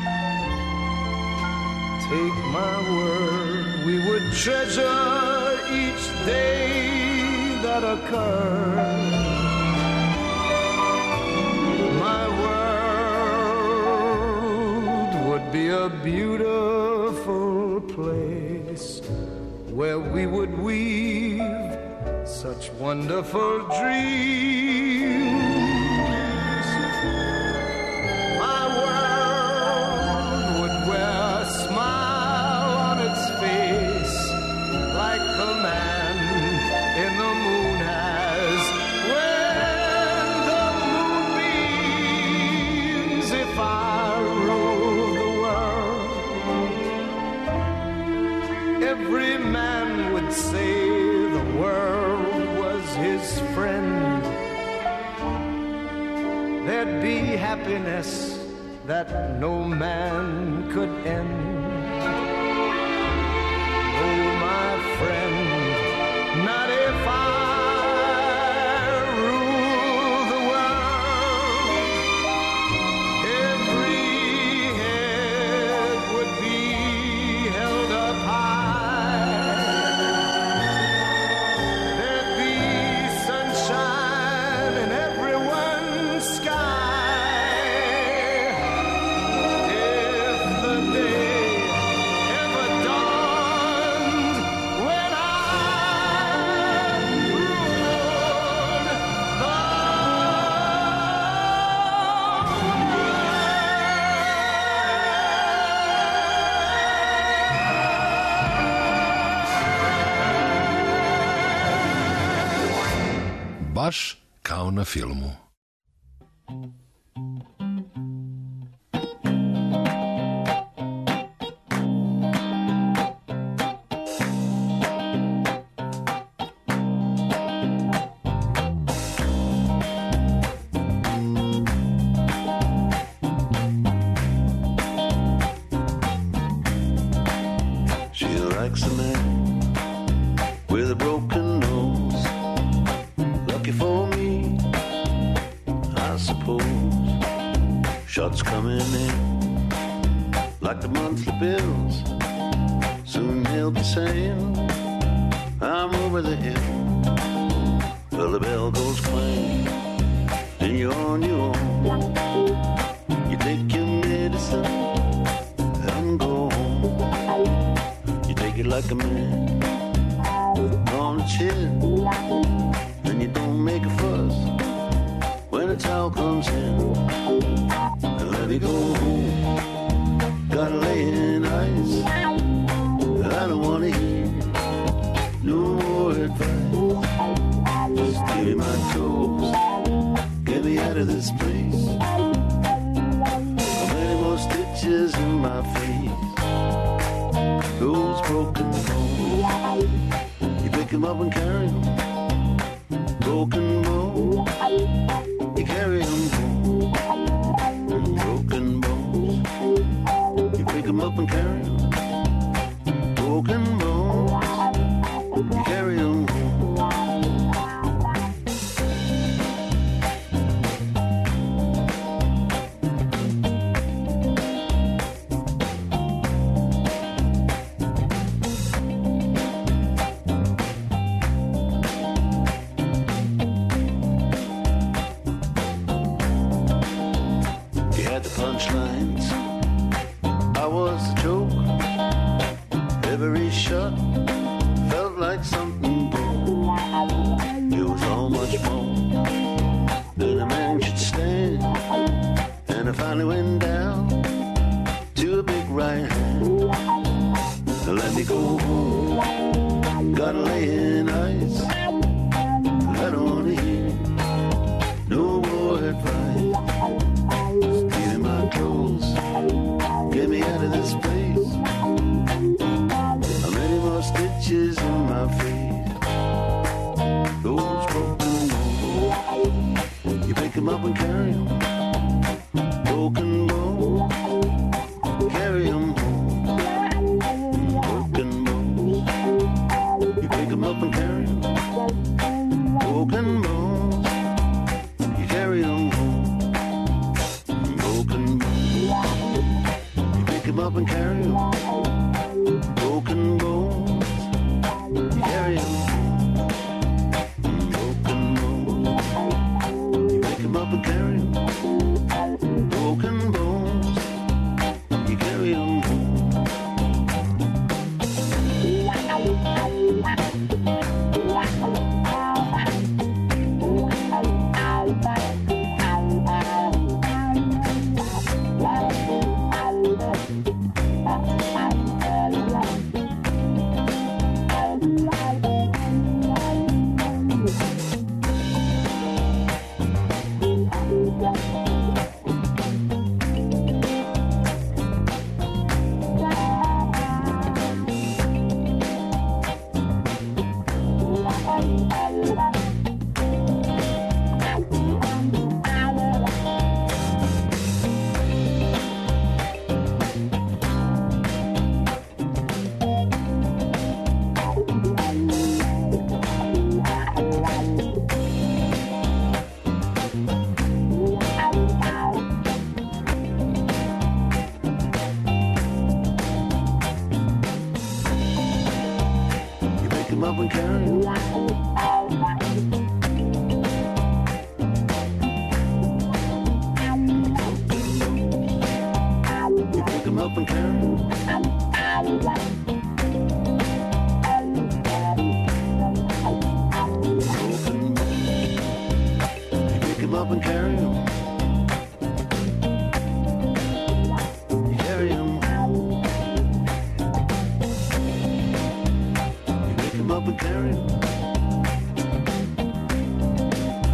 Take my word, we would treasure each day that occurred. My world would be a beautiful place where we would weave such wonderful dreams. My world would wear a smile on its face like the man in the moon has when the moonbeams. If I rule the world, every man would say the world was his friend. There'd be happiness that no man could end. Oh, my friend, not if I rule the world. Every head would be held up high. There'd be sunshine in everyone's sky. If the day baš kao na filmu. She likes a man with a broken nose. Lucky for me, I suppose. Shots coming in like the monthly bills. Soon he'll be saying, I'm over the hill. Well, the bell goes clang, and you're on your own. You take your medicine and go home. You take it like a man on the chin, and you don't make a fuss when a towel comes in. And let me go home, gotta lay in ice. I don't wanna hear no more advice. Just give me my toes, get me out of this place. How many more stitches in my face? Those broken bones, you pick them up and carry them. Broken bones, you carry them home. Broken bones, you pick them up and carry them. Broken bones, you carry them home. Punchlines, I was the joke. Every shot felt like something broke. It was all much more than a man should stand. And I finally went down to a big right hand. Let me go home, gotta lay in ice. I don't wanna hear no more advice. Clothes, get me out of this place. How many more stitches in my face? Those broken bones, you pick them up and carry them. Broken bones, carry them home. Broken bones, you pick them up and carry them. Broken bones, you carry them home. Broken you pick him up and carry him. Broken bones, you carry him. Broken bones, you pick him up and carry him. Broken bones, you carry him home. Up and carry him. You pick him up and carry him. Broken bones, you pick him up and carry him. You carry him. You pick him up and carry him.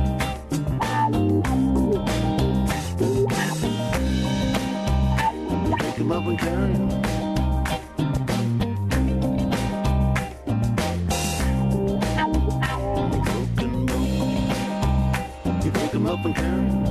up and come.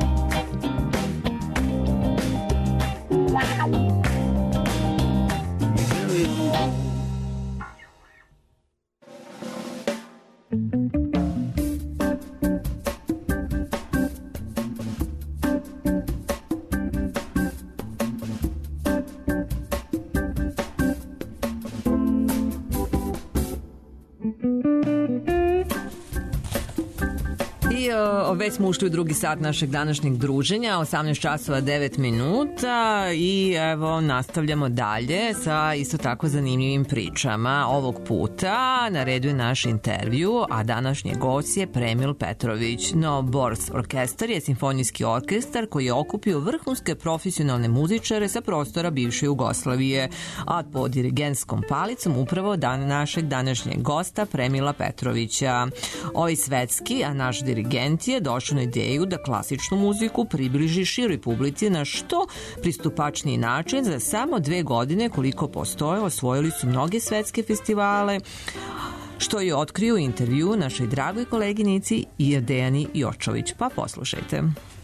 Već smo ušli u drugi sat našeg današnjeg druženja, osamnaest časova devet minuta i evo nastavljamo dalje sa isto tako zanimljivim pričama. Ovog puta na redu je naš intervju, a današnji gost je Premil Petrović. No Bors orkestar je simfonijski orkestar koji je okupio vrhunske profesionalne muzičare sa prostora bivše Jugoslavije, a pod dirigentskom palicom upravo dan našeg današnjeg gosta Premila Petrovića. Ovaj svetski, a naš dirigent je došao na ideju da klasičnu muziku približi široj publici na što pristupačniji način. Za samo dve godine koliko postoje, osvojili su mnoge svetske festivale, što je otkrio u intervju našoj dragoj koleginici Dejani Jočović. Pa poslušajte.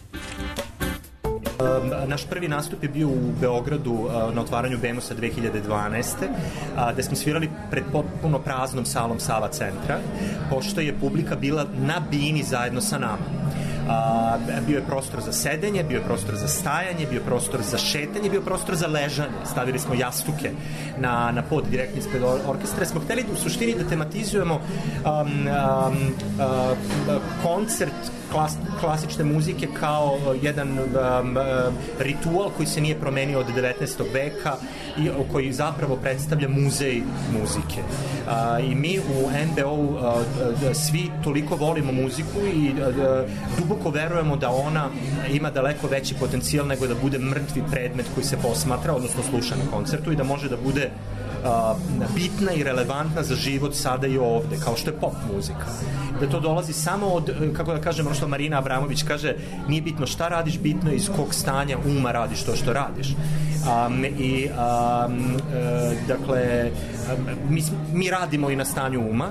Naš prvi nastup je bio u Beogradu na otvaranju Bemusa dve hiljade dvanaeste. gde smo svirali pred potpuno praznom salom Sava centra, pošto je publika bila na bini zajedno sa nama. A, bio je prostor za sedenje, bio je prostor za stajanje, bio je prostor za šetanje, bio je prostor za ležanje. Stavili smo jastuke na, na pod direktno ispred orkestra. Smo hteli u suštini da tematizujemo um, um, uh, koncert klas, klasične muzike kao jedan um, uh, ritual koji se nije promenio od devetnaestog veka i koji zapravo predstavlja muzej muzike. Uh, I mi u N B O-u uh, svi toliko volimo muziku i uh, duboko verujemo da ona ima daleko veći potencijal nego da bude mrtvi predmet koji se posmatra, odnosno sluša na koncertu, i da može da bude uh, bitna i relevantna za život sada i ovde, kao što je pop muzika. Da to dolazi samo od, kako da kažem, ono što Marina Abramović kaže, nije bitno šta radiš, bitno je iz kog stanja uma radiš to što radiš. Um, I um, uh, dakle mi, mi radimo i na stanju uma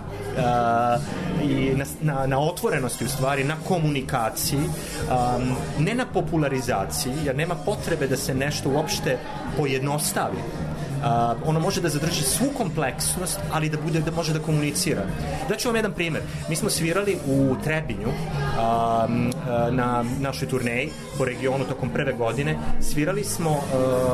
uh, i na, na, na otvorenosti, u stvari na komunikaciji, um, ne na popularizaciji, jer nema potrebe da se nešto uopšte pojednostavi. Uh, ono može da zadrži svu kompleksnost, ali da bude, da može da komunicira. Daću vam jedan primer. Mi smo svirali u Trebinju um, na našoj turneji po regionu tokom prve godine. Svirali smo uh,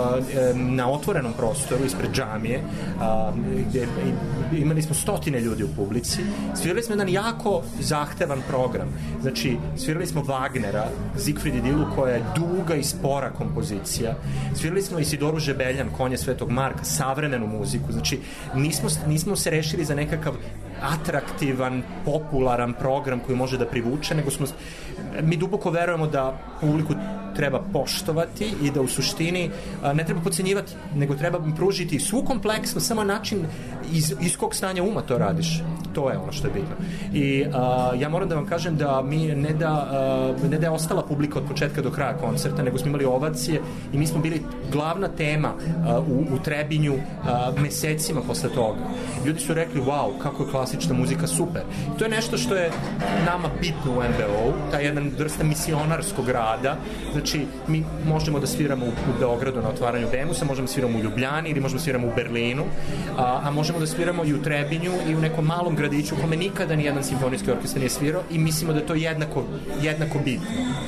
na otvorenom prostoru ispred džamije, uh, gde imali smo stotine ljudi u publici. Svirali smo jedan jako zahtevan program. Znači, svirali smo Wagnera, Zigfrid i Dilu, koja je duga i spora kompozicija. Svirali smo Isidoru Žebeljan, Konje Svetog Marka, savremenu muziku. Znači, nismo, nismo se rešili za nekakav atraktivan, popularan program koji može da privuče, nego smo, mi duboko verujemo da publiku treba poštovati i da u suštini a, ne treba podcenjivati, nego treba pružiti svu kompleksnost, samo način iz, iz kog stanja uma to radiš. To je ono što je bitno. I a, ja moram da vam kažem da mi ne da, a, ne da je ostala publika od početka do kraja koncerta, nego smo imali ovacije i mi smo bili glavna tema a, u, u Trebinju a, mesecima posle toga. Ljudi su rekli, wow, kako je klasična muzika super. I to je nešto što je nama bitno u N B O-u, taj jedan vrsta misionarskog rada. Znači, mi možemo da sviramo u, u Beogradu na otvaranju Bemusa, možemo da sviramo u Ljubljani ili možemo da sviramo u Berlinu, a, a možemo da sviramo i u Trebinju i u nekom malom gradiću u kome nikada ni jedan simfonijski orkestar nije svirao, i mislimo da je to jednako, jednako bitno.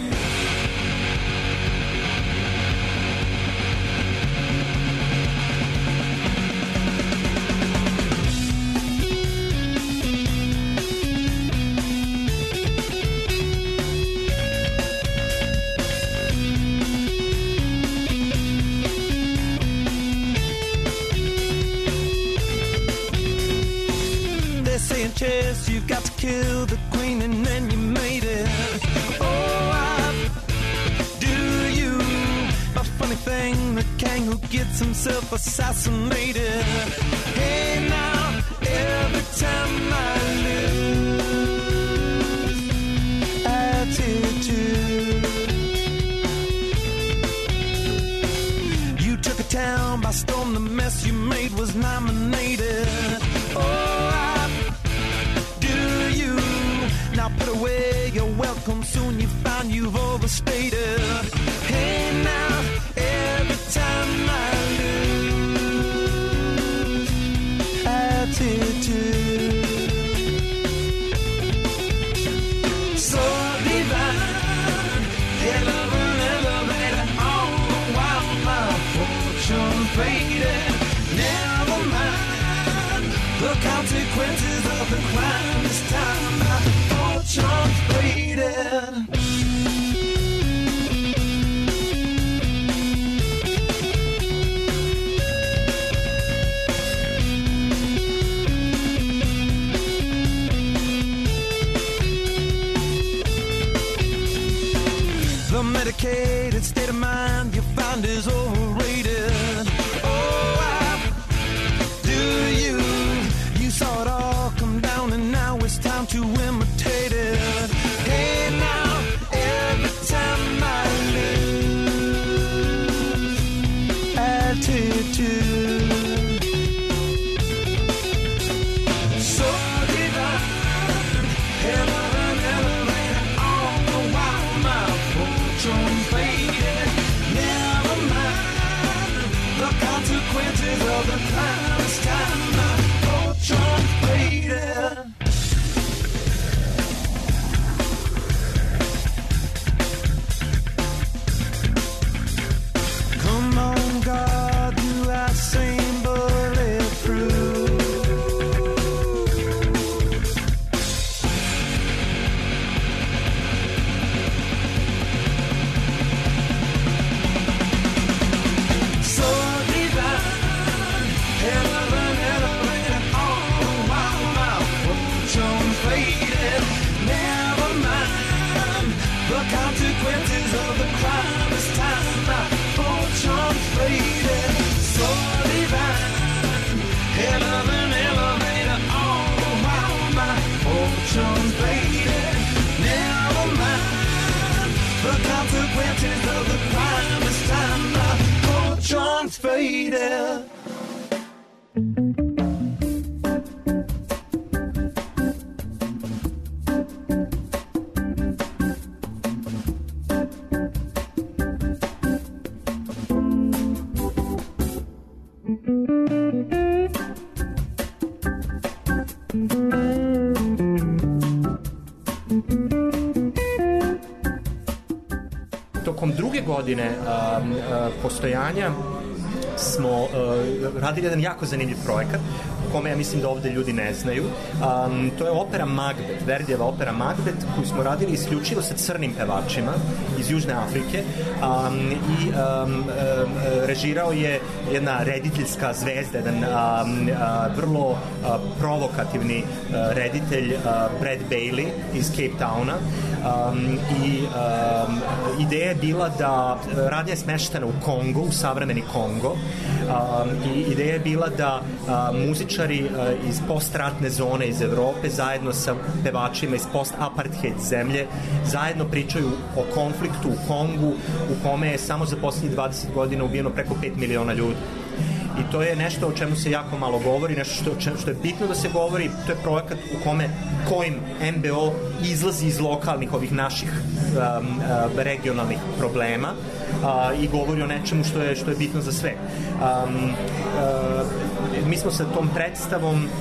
Chess, you've got to kill the queen and then you made it. Oh, I do you. A funny thing, the king who gets himself assassinated. Hey now, every time I lose attitude. You took a town by storm, the mess you made was nominated. Oh, I now put away your welcome, soon you found you've overstated. Hey now, every time I lose attitude, so divine, eleven elevator, all the while my fortune faded. Never mind the consequences of the crime. This time my fortune's faded. The medicated state of mind you find is overrated. Oh, I do you. You saw it all come down and now it's time to imitate it. Hey now, every time I lose attitude, so divine, heaven elevator, all the while my fortune faded. Never mind the consequences of the crime. This time my fortune faded. Come on, God, do I seem bulletproof? So divine, heaven elevator, all the while my fortune faded. Never mind the consequences of the crime. This time my fortune faded. So divine, heaven elevator, all the while my fortune faded. Never mind the consequences of the crime. This time my fortune's faded. Tokom druge godine um, uh, postojanja smo uh, radili jedan jako zanimljiv projekat u kome ja mislim da ovde ljudi ne znaju. Um, to je opera Macbeth, Verdijeva opera Macbeth, koju smo radili isključivo sa crnim pevačima iz Južne Afrike um, i um, um, režirao je jedna rediteljska zvezda, jedan um, uh, vrlo uh, provokativni uh, reditelj uh, Brad Bailey iz Cape Towna. Um, i um, ideja je bila da radnja je smeštena u Kongo, u savremeni Kongo, um, i ideja je bila da uh, muzičari uh, iz postratne zone iz Evrope zajedno sa pevačima iz post-apartheid zemlje zajedno pričaju o konfliktu u Kongu u kome je samo za posljednjih dvadeset godina ubijeno preko pet miliona ljudi. I to je nešto o čemu se jako malo govori, nešto što, što je bitno da se govori. To je projekat u kome kojim M B O izlazi iz lokalnih ovih naših um, uh, regionalnih problema uh, i govori o nečemu što je, što je bitno za sve. Um, uh, mi smo sa tom predstavom um,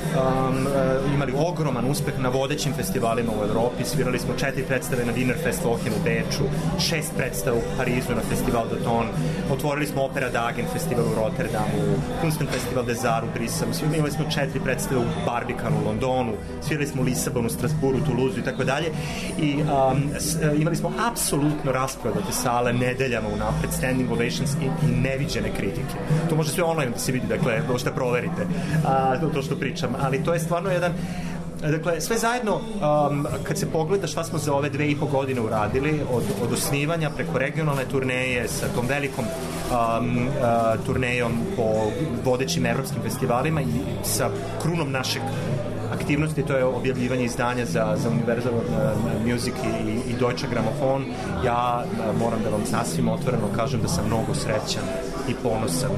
uh, imali ogroman uspeh na vodećim festivalima u Evropi. Svirali smo četiri predstave na Wiener Fest Wochen u Beču, šest predstava u Parizu na Festival de Ton, otvorili smo Opera Dagen festival u Rotterdamu, Kunsten Festival des Arts u Briselu, imali smo četiri predstave u Barbicanu u Londonu, svirali smo u Lisabonu, Strasburu, Toulouse i tako dalje i um, s, imali smo apsolutno rasprodate sale nedeljama unapred, standing ovations i, i neviđene kritike. To može sve online da se vidi, dakle, možete proverite a, to, to što pričam, ali to je stvarno jedan. Dakle, sve zajedno, um, kad se pogleda šta smo za ove dve i po godine uradili, od, od osnivanja preko regionalne turneje sa tom velikom um, uh, turnejom po vodećim evropskim festivalima i sa krunom našeg aktivnosti, to je objavljivanje izdanja za, za Universal uh, Music i, i Deutsche Grammophon. Ja uh, moram da vam sasvim otvoreno kažem da sam mnogo srećan i ponosan.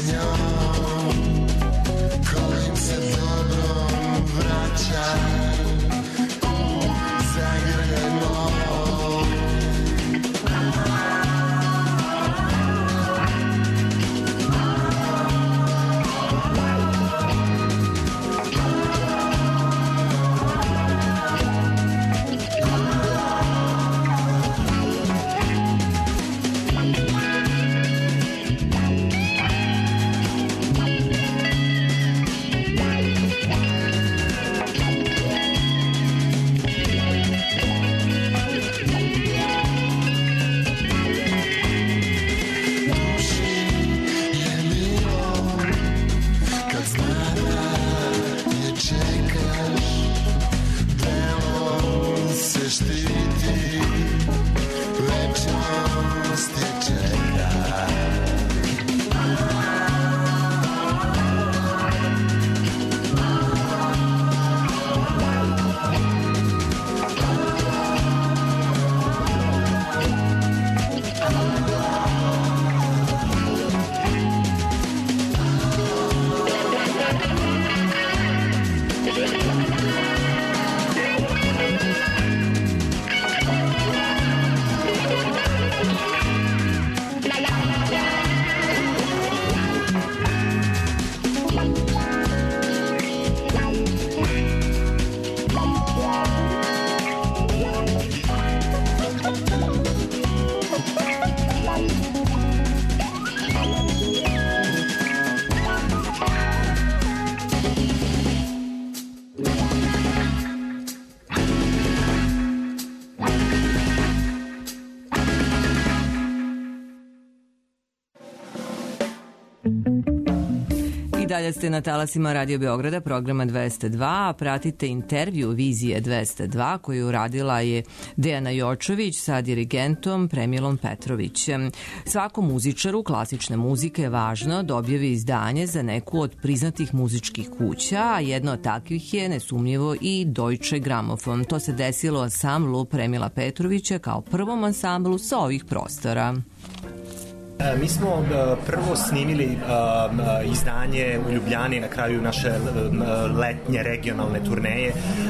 s njom, kojim se dobrom vraćam u zagrljeno. I dalje ste na talasima Radio Beograda, programa dvesta dva, a pratite intervju Vizije dvesta dva koju uradila je Dejana Jočović sa dirigentom Premilom Petrovićem. Svakom muzičaru klasične muzike je važno da objavi izdanje za neku od priznatih muzičkih kuća, a jedna od takvih je nesumnjivo i Deutsche Grammophon. To se desilo ansamblu Premila Petrovića kao prvom ansamblu sa ovih prostora. E, mi smo e, prvo snimili e, e, izdanje u Ljubljani na kraju naše e, letnje regionalne turneje e,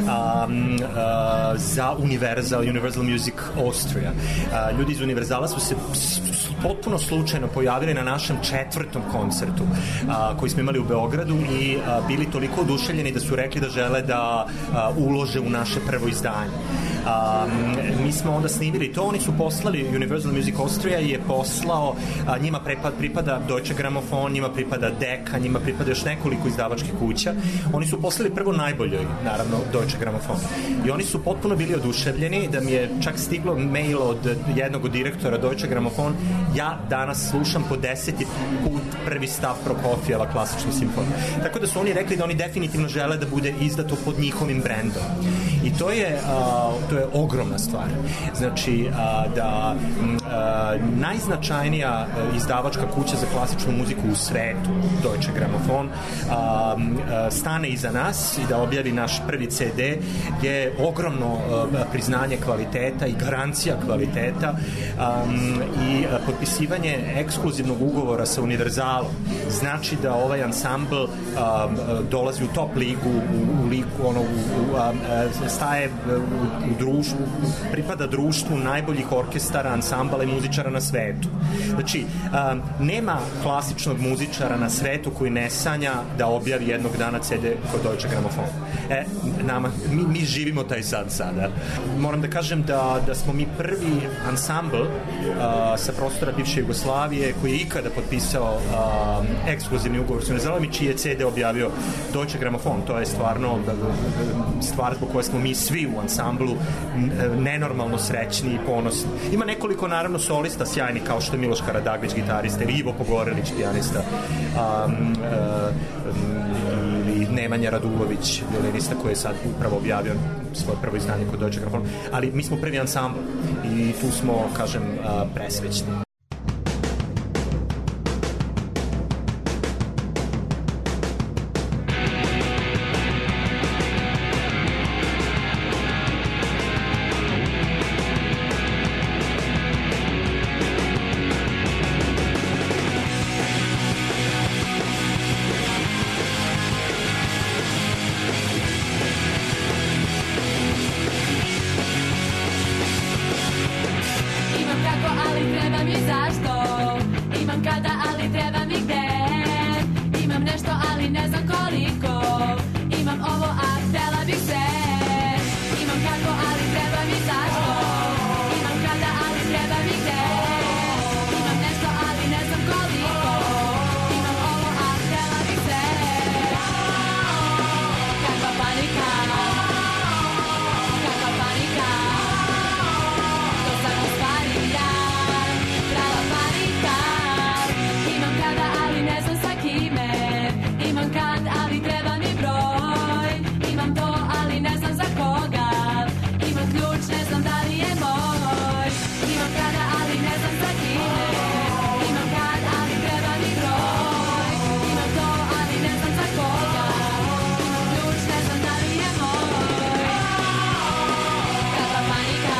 e, za Universal, Universal Music Austria. E, ljudi iz Univerzala su se s, s, potpuno slučajno pojavili na našem četvrtom koncertu a, koji smo imali u Beogradu i a, bili toliko oduševljeni da su rekli da žele da a, ulože u naše prvo izdanje. A, mi smo onda snimili to, oni su poslali, Universal Music Austria je poslao, a, njima pripad, pripada Deutsche Grammophon, njima pripada Decca, njima pripada još nekoliko izdavačkih kuća. Oni su poslali prvo najboljoj, naravno, Deutsche Grammophon. I oni su potpuno bili oduševljeni da mi je čak stiglo mail od jednog od direktora Deutsche Grammophon, ja danas slušam po deseti put prvi stav Prokofijeva klasičnu simfoniju. Tako da su oni rekli da oni definitivno žele da bude izdato pod njihovim brendom. I to je, uh, to je ogromna stvar. Znači, uh, da uh, najznačajnija izdavačka kuća za klasičnu muziku u svetu, Deutsche Grammophon, uh, uh, stane iza nas i da objavi naš prvi ce de je ogromno uh, priznanje kvaliteta i garancija kvaliteta um, i uh, potpisivanje ekskluzivnog ugovora sa Univerzalom znači da ovaj ansambl um, dolazi u top ligu, u, u ligu, ono, u, u, um, staje u, u društvu, pripada društvu najboljih orkestara, ansambala i muzičara na svetu. Znači, um, nema klasičnog muzičara na svetu koji ne sanja da objavi jednog dana ce de kod Deutsche Grammophon. E, nama, mi, mi živimo taj sad sada. Moram da kažem da, da smo mi prvi ansambl uh, sa prostora bivše Jugoslavije koji je ikada potpisao uh, ekskluzivni ugovor s Univerzalom i čiji je ce de objavio Deutsche Grammophon. To je stvarno stvar zbog koje smo mi svi u ansamblu nenormalno srećni i ponosni. Ima nekoliko naravno solista sjajni kao što je Miloš Karadaglić, gitarista, ili Ivo Pogorelić, pijanista, um, um, ili Nemanja Radulović, violinista koji je sad upravo objavio svoje prvo izdanje kod Deutsche Grammophon. Ali mi smo prvi ansambl i tu smo, kažem, uh, presvećni. ali ne znam koliko. Imam ovo, a htjela bih se. Imam kako, ali treba mi zašto. Imam kada, ali treba mi gde. Imam nešto, ali ne znam koliko. Imam ovo, a htjela bih se. Kakva panika, kakva panika. To sam u stvari ja, prava panika. Imam kada, ali ne znam sa kime. Imam kad, ali treba mi broj. Imam to, ali ne znam za koga. Imam ključ, ne znam da li je moj. Imam kada, ali ne znam za kime. Imam kad, ali treba mi broj. Imam to, ali ne znam za koga. Imam ključ, ne znam da li je moj. Kakva panika,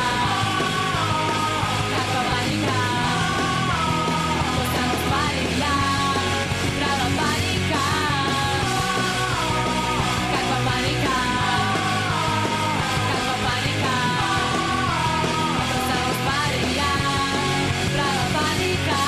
kakva panika. To sam u stvari ja, prava panika. Kakva panika, kakva panika. To sam u stvari ja, prava panika.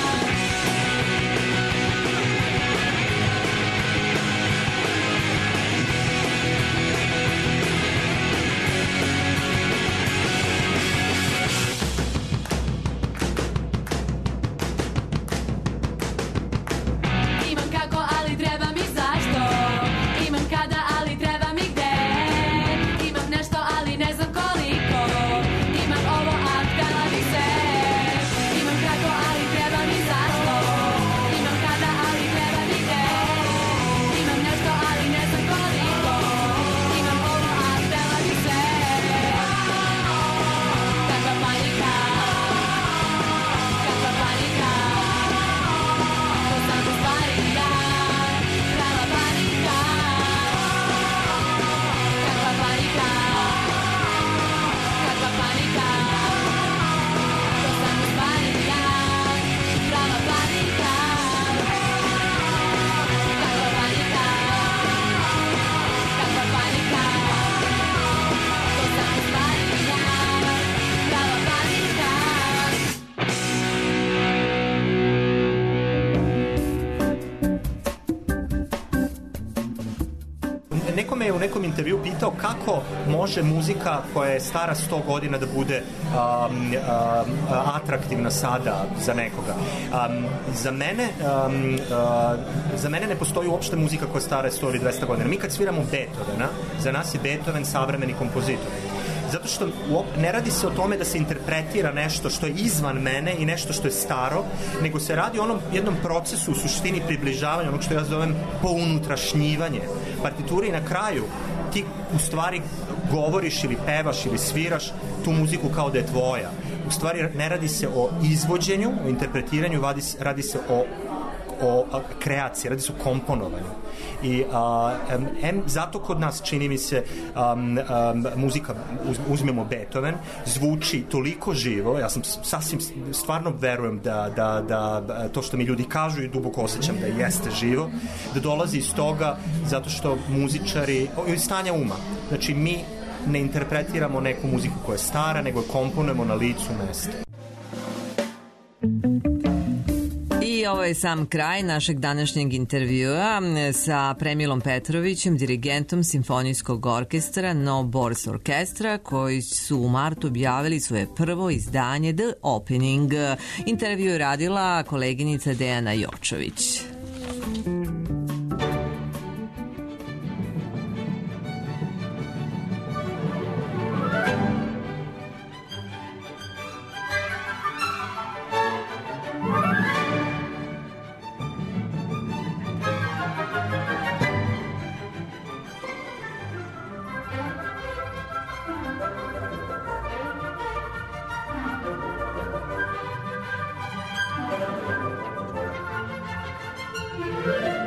Imam kako, ali treba mi zašto. Imam kada, ali treba mi gde. Imam nešto, ali ne znam koliko. Imam ovo, a htjela bih se. Imam kako, ali treba mi zašto. Imam kada, ali treba mi gde. Imam nešto, ali ne znam koliko. Imam ovo, a htjela bih se. Kakva panika, kakva panika. To sam u stvari ja, prava panika. Kakva panika, kakva panika. To sam u stvari ja, prava panika. Kakva panika, kakva panika. To sam u stvari ja, prava panika. Neko me je u nekom intervju pitao kako može muzika koja je stara sto godina da bude um, um, atraktivna sada za nekoga. Um, za mene um, uh, za mene ne postoji uopšte muzika koja je stara sto ili dvesta godina. Mi kad sviramo Beethovena, za nas je Beethoven savremeni kompozitor. Zato što uop- ne radi se o tome da se interpretira nešto što je izvan mene i nešto što je staro, nego se radi o onom jednom procesu u suštini približavanja, onog što ja zovem pounutrašnjivanje partiture i na kraju ti u stvari govoriš ili pevaš ili sviraš tu muziku kao da je tvoja. U stvari ne radi se o izvođenju, o interpretiranju, radi se, radi se o o a, kreaciji, radi se o komponovanju. I a, em, em, zato kod nas čini mi se um, um, muzika, uz, uzmemo Beethoven, zvuči toliko živo, ja sam sasvim, stvarno verujem da, da, da to što mi ljudi kažu i duboko osjećam da jeste živo, da dolazi iz toga zato što muzičari, iz stanja uma, znači mi ne interpretiramo neku muziku koja je stara, nego je komponujemo na licu mesta. I ovo je sam kraj našeg današnjeg intervjua sa Premilom Petrovićem, dirigentom Simfonijskog orkestra No Bors Orkestra, koji su u martu objavili svoje prvo izdanje The Opening. Intervju je radila koleginica Dejana Jočović. Thank you.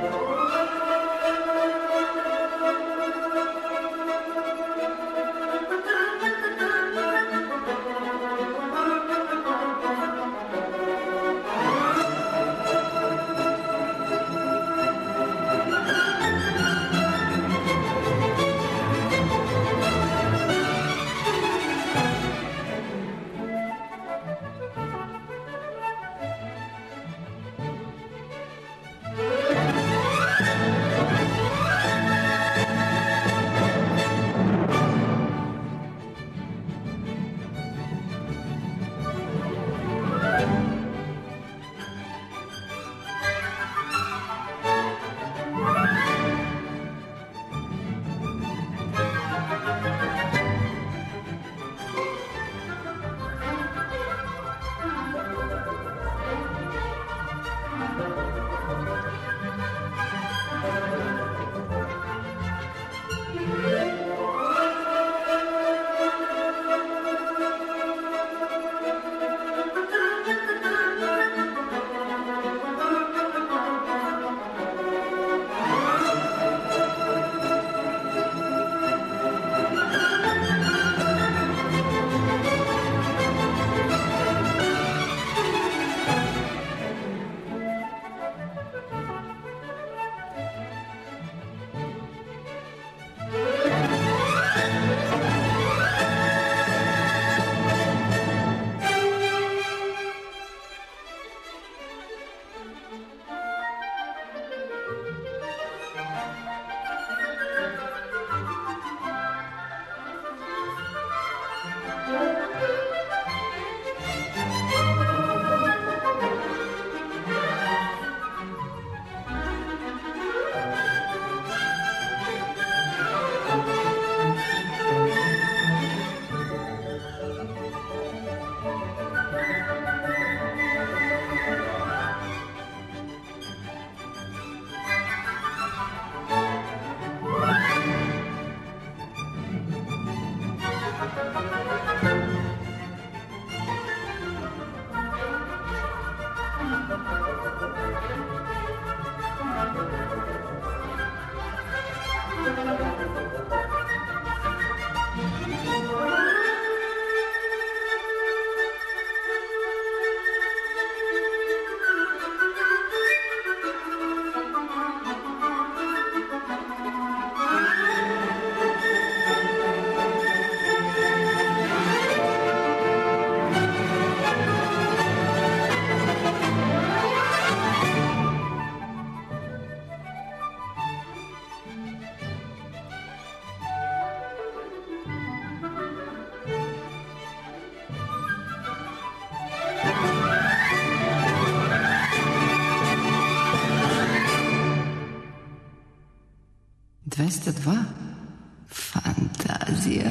dvesta dva Fantazija.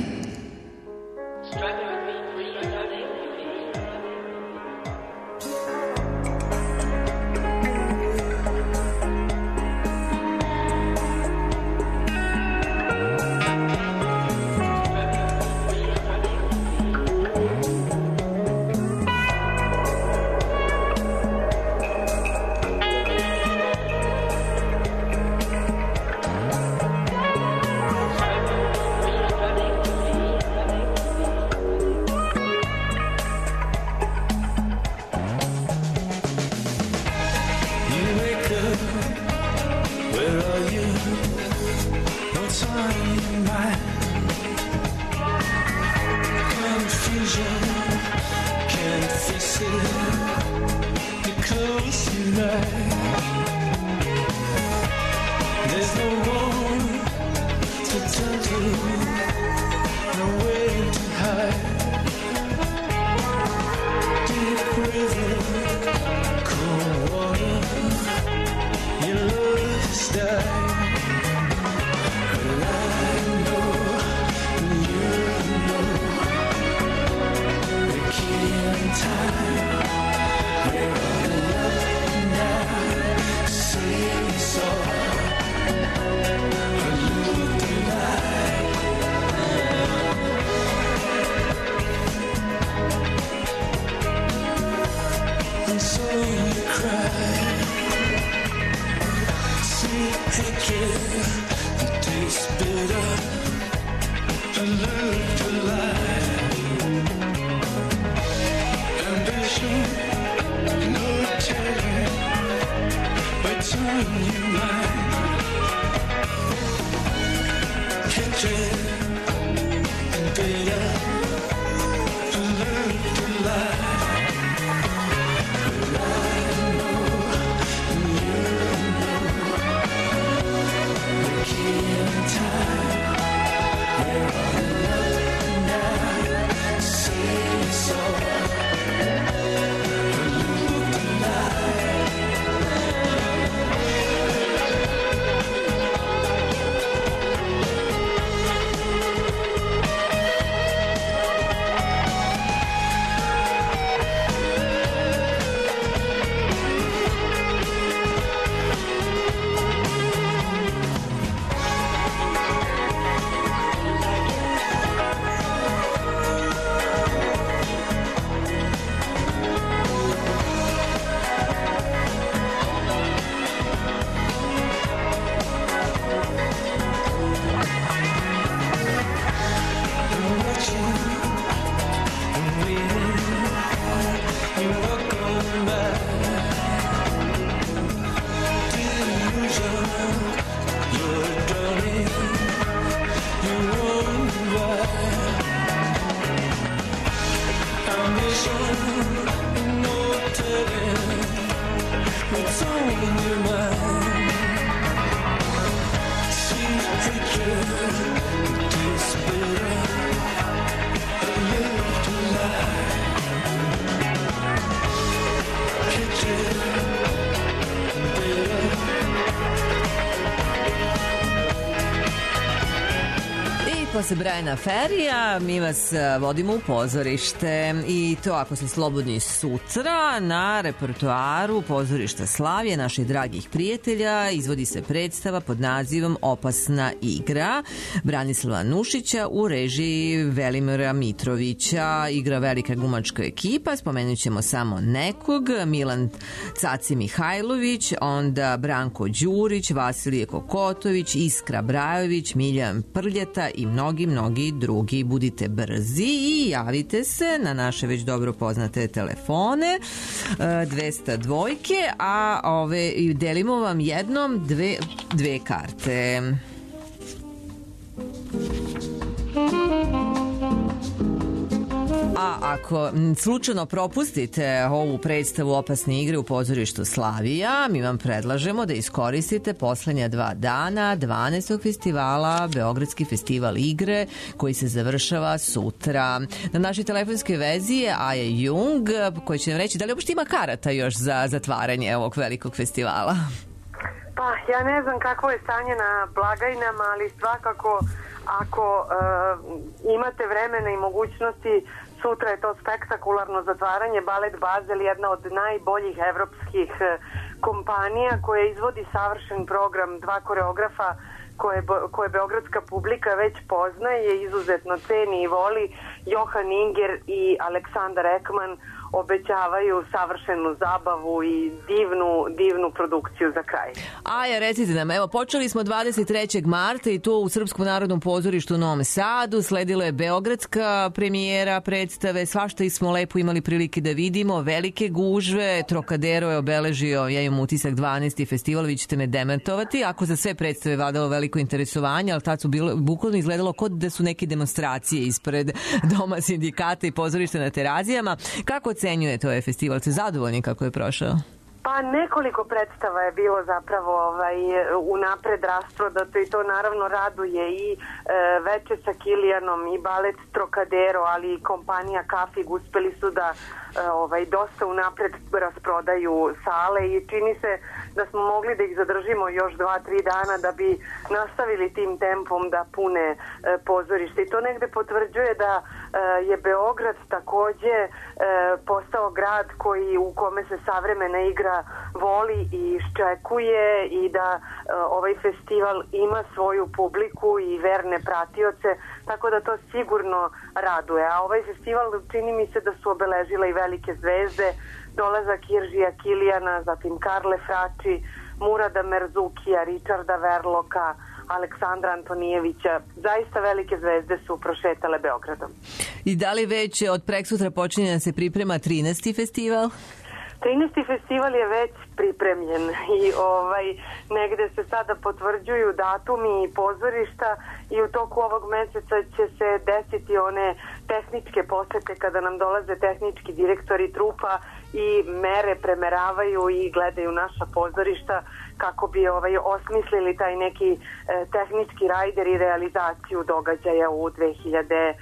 You wake up, where are you? What's on your mind? Confusion, can't face it. You close your eyes. There's no one to turn to, nowhere to hide. Deep river, cold water, your love is dying. Well, I know, you know, the key in time. We're all alone now. See so, I look the light. And so you cry. See hatred, it tastes bitter. I learned to lie. Ambition, no telling what's on your mind. Hatred and bitter. I learned to lie. But I know, you know, the key in time. We're all alone now. See so. Look alive. I'm watching, I'm waiting. You walk on by. Delusion, you're drowning. You wonder why. Ambition, no telling what's on your mind. See hatred, it tastes bitter. I live to lie. Hatred, bitter. I posle Briana Ferrija mi vas e, vodimo u pozorište i to ako ste slobodni sutra na repertoaru pozorišta Slavije naših dragih prijatelja izvodi se predstava pod nazivom Opasna igra Branislava Nušića u režiji Velimira Mitrovića. Igra velika glumačka ekipa, spomenut ćemo samo nekog: Milan Caci Mihajlović, onda Branko Đurić, Vasilije Kokotović, Iskra Brajović, Miljan Prljeta i mnogi, mnogi drugi. Budite brzi i javite se na naše već dobro poznate telefone dvesta dva, a ove delimo vam jednom dve, dve karte. A ako m, slučajno propustite ovu predstavu Opasne igre u pozorištu Slavija, mi vam predlažemo da iskoristite poslednja dva dana dvanaestog festivala Beogradski festival igre koji se završava sutra. Na našoj telefonskoj vezi je Aja Jung koji će nam reći da li uopšte ima karata još za zatvaranje ovog velikog festivala. Pa ja ne znam kakvo je stanje na blagajnama, ali svakako ako e, imate vremena i mogućnosti, sutra je to spektakularno zatvaranje. Balet Basel, jedna od najboljih evropskih e, kompanija koja izvodi savršen program, dva koreografa koje, koje beogradska publika već poznaje, izuzetno ceni i voli. Johan Inger i Aleksandar Ekman obećavaju savršenu zabavu i divnu, divnu produkciju za kraj. Aja, recite nam, evo, počeli smo dvadeset trećeg marta i to u Srpskom narodnom pozorištu u Novom Sadu, sledila je beogradska premijera predstave, svašta i smo lepo imali prilike da vidimo, velike gužve, Trocadero je obeležio, ja imam utisak, dvanaesti festival, vi ćete me demantovati, ako za sve predstave vladalo veliko interesovanje, ali tad su bilo, bukvalno izgledalo kod da su neke demonstracije ispred Doma sindikata i pozorišta na Terazijama. Kako ocenjujete ovaj festival? Ste zadovoljni kako je prošao? Pa nekoliko predstava je bilo zapravo ovaj, unapred rasprodato i to naravno raduje i e, Veče sa Kilijanom i balet Trocadero, ali i kompanija Kafig uspeli su da e, ovaj, dosta unapred rasprodaju sale i čini se da smo mogli da ih zadržimo još dva, tri dana da bi nastavili tim tempom da pune e, pozorište. I to negde potvrđuje da e, je Beograd takođe e, postao grad koji u kome se savremena igra voli i iščekuje i da e, ovaj festival ima svoju publiku i verne pratioce, tako da to sigurno raduje. A ovaj festival čini mi se da su obeležile i velike zvezde, dolazak Iržija Kilijana, zatim Karle Frači, Murada Merzukija, Richarda Verloka, Aleksandra Antonijevića. Zaista velike zvezde su prošetale Beogradom. I da li već od preksutra počinje da se priprema trinaesti festival? trinaesti festival je već pripremljen i ovaj, negde se sada potvrđuju datumi i pozorišta i u toku ovog meseca će se desiti one tehničke posete kada nam dolaze tehnički direktori trupa i mere, premeravaju i gledaju naša pozorišta kako bi ovaj, osmislili taj neki e, tehnički rajder i realizaciju događaja u dve hiljade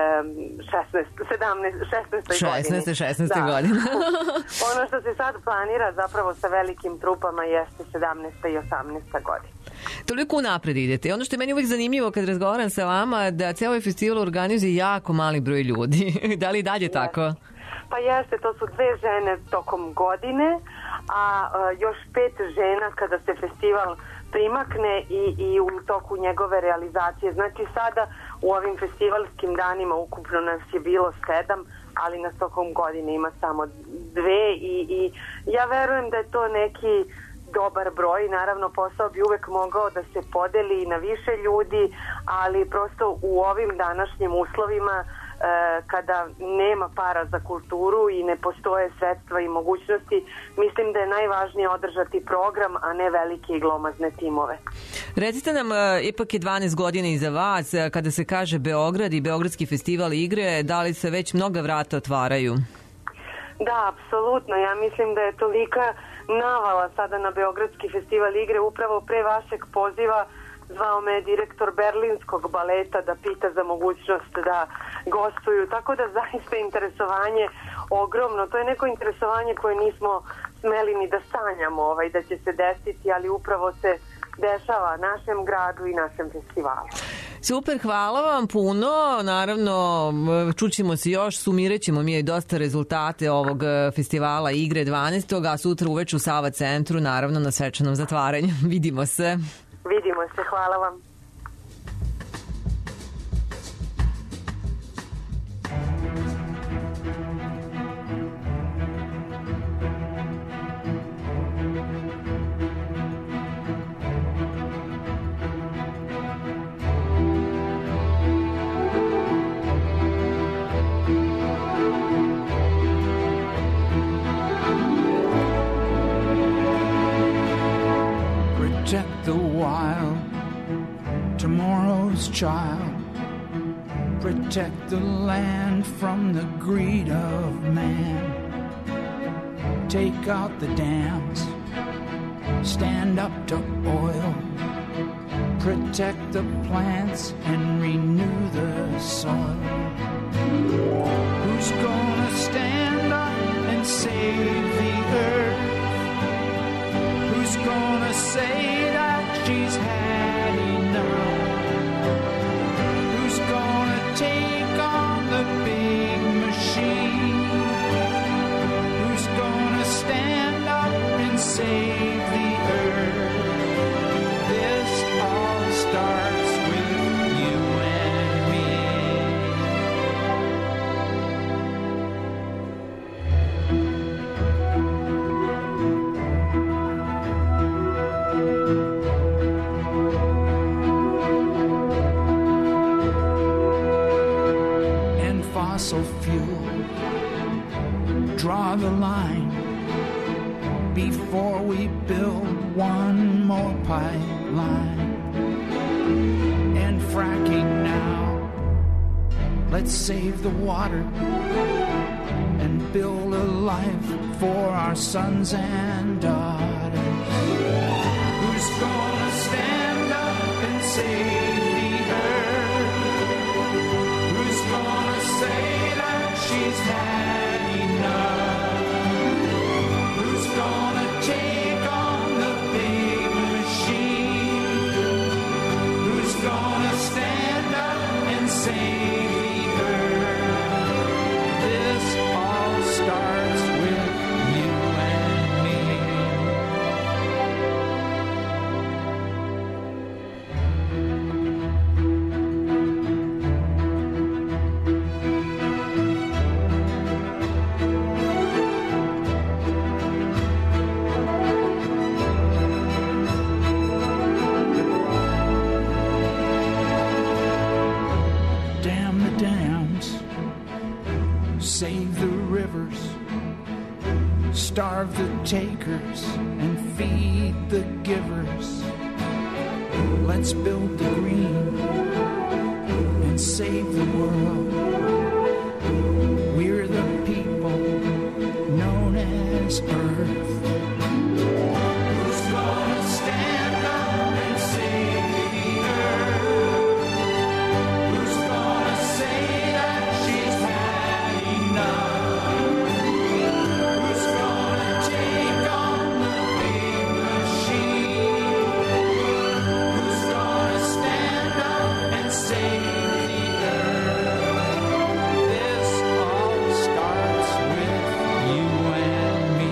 šesnaeste, sedamnaeste, šesnaeste godine. šesnaeste, šesnaeste godine. Ono što se sad planira zapravo sa velikim trupama jeste sedamnaesta i osamnaesta godina. Toliko unapred idete. Ono što je meni uvijek zanimljivo kad razgovaram sa vama, da cijel ovaj festival organizuje jako mali broj ljudi. Da li dalje tako? Pa jeste, to su dve žene tokom godine, a uh, još pet žena kada se festival primakne i, i u toku njegove realizacije. Znači sada u ovim festivalskim danima ukupno nas je bilo sedam, ali nas tokom godine ima samo dve i, i ja verujem da je to neki dobar broj. Naravno, posao bi uvek mogao da se podeli na više ljudi, ali prosto u ovim današnjim uslovima kada nema para za kulturu i ne postoje sredstva i mogućnosti, mislim da je najvažnije održati program, a ne velike i glomazne timove. Recite nam, ipak je dvanaest godina iza vas, kada se kaže Beograd i Beogradski festival igre, da li se već mnoga vrata otvaraju? Da, apsolutno. Ja mislim da je tolika navala sada na Beogradski festival igre. Upravo pre vašeg poziva zvao me direktor berlinskog baleta da pita za mogućnost da gostuju, tako da zaista interesovanje ogromno. To je neko interesovanje koje nismo smeli ni da sanjamo ovaj, da će se desiti, ali upravo se dešava našem gradu i našem festivalu. Super, hvala vam puno. Naravno, čućemo se još, sumirat ćemo mi i dosta rezultate ovog festivala igre dvanaestog a sutra uveče u Sava centru, naravno na svečanom zatvaranju. Vidimo se. Vidimo se, hvala vam. Protect the wild, tomorrow's child. Protect the land from the greed of man. Take out the dams, stand up to oil. Protect the plants and renew the soil. Who's gonna stand up and save the earth? Who's gonna say that she's had enough? Who's gonna take on the big machine? Who's gonna stand up and save the earth? This all starts with you and me. And fossil fuel, draw the line before we build one more pipeline. And fracking now, let's save the water and build a life for our sons and daughters. Who's gonna stand up and save the earth? Who's gonna say that she's had enough? Who's gonna take on the big machine? Who's gonna stand up and save the earth? This all starts with you and me. Dam the dams, save the rivers, starve the takers and feed the givers. Let's build the green and save the world. We're the people known as Earth. Who's gonna stand up and save the earth? Who's gonna say that she's had enough? Who's gonna take on the big machine? Who's gonna stand up and save the earth? This all starts with you and me.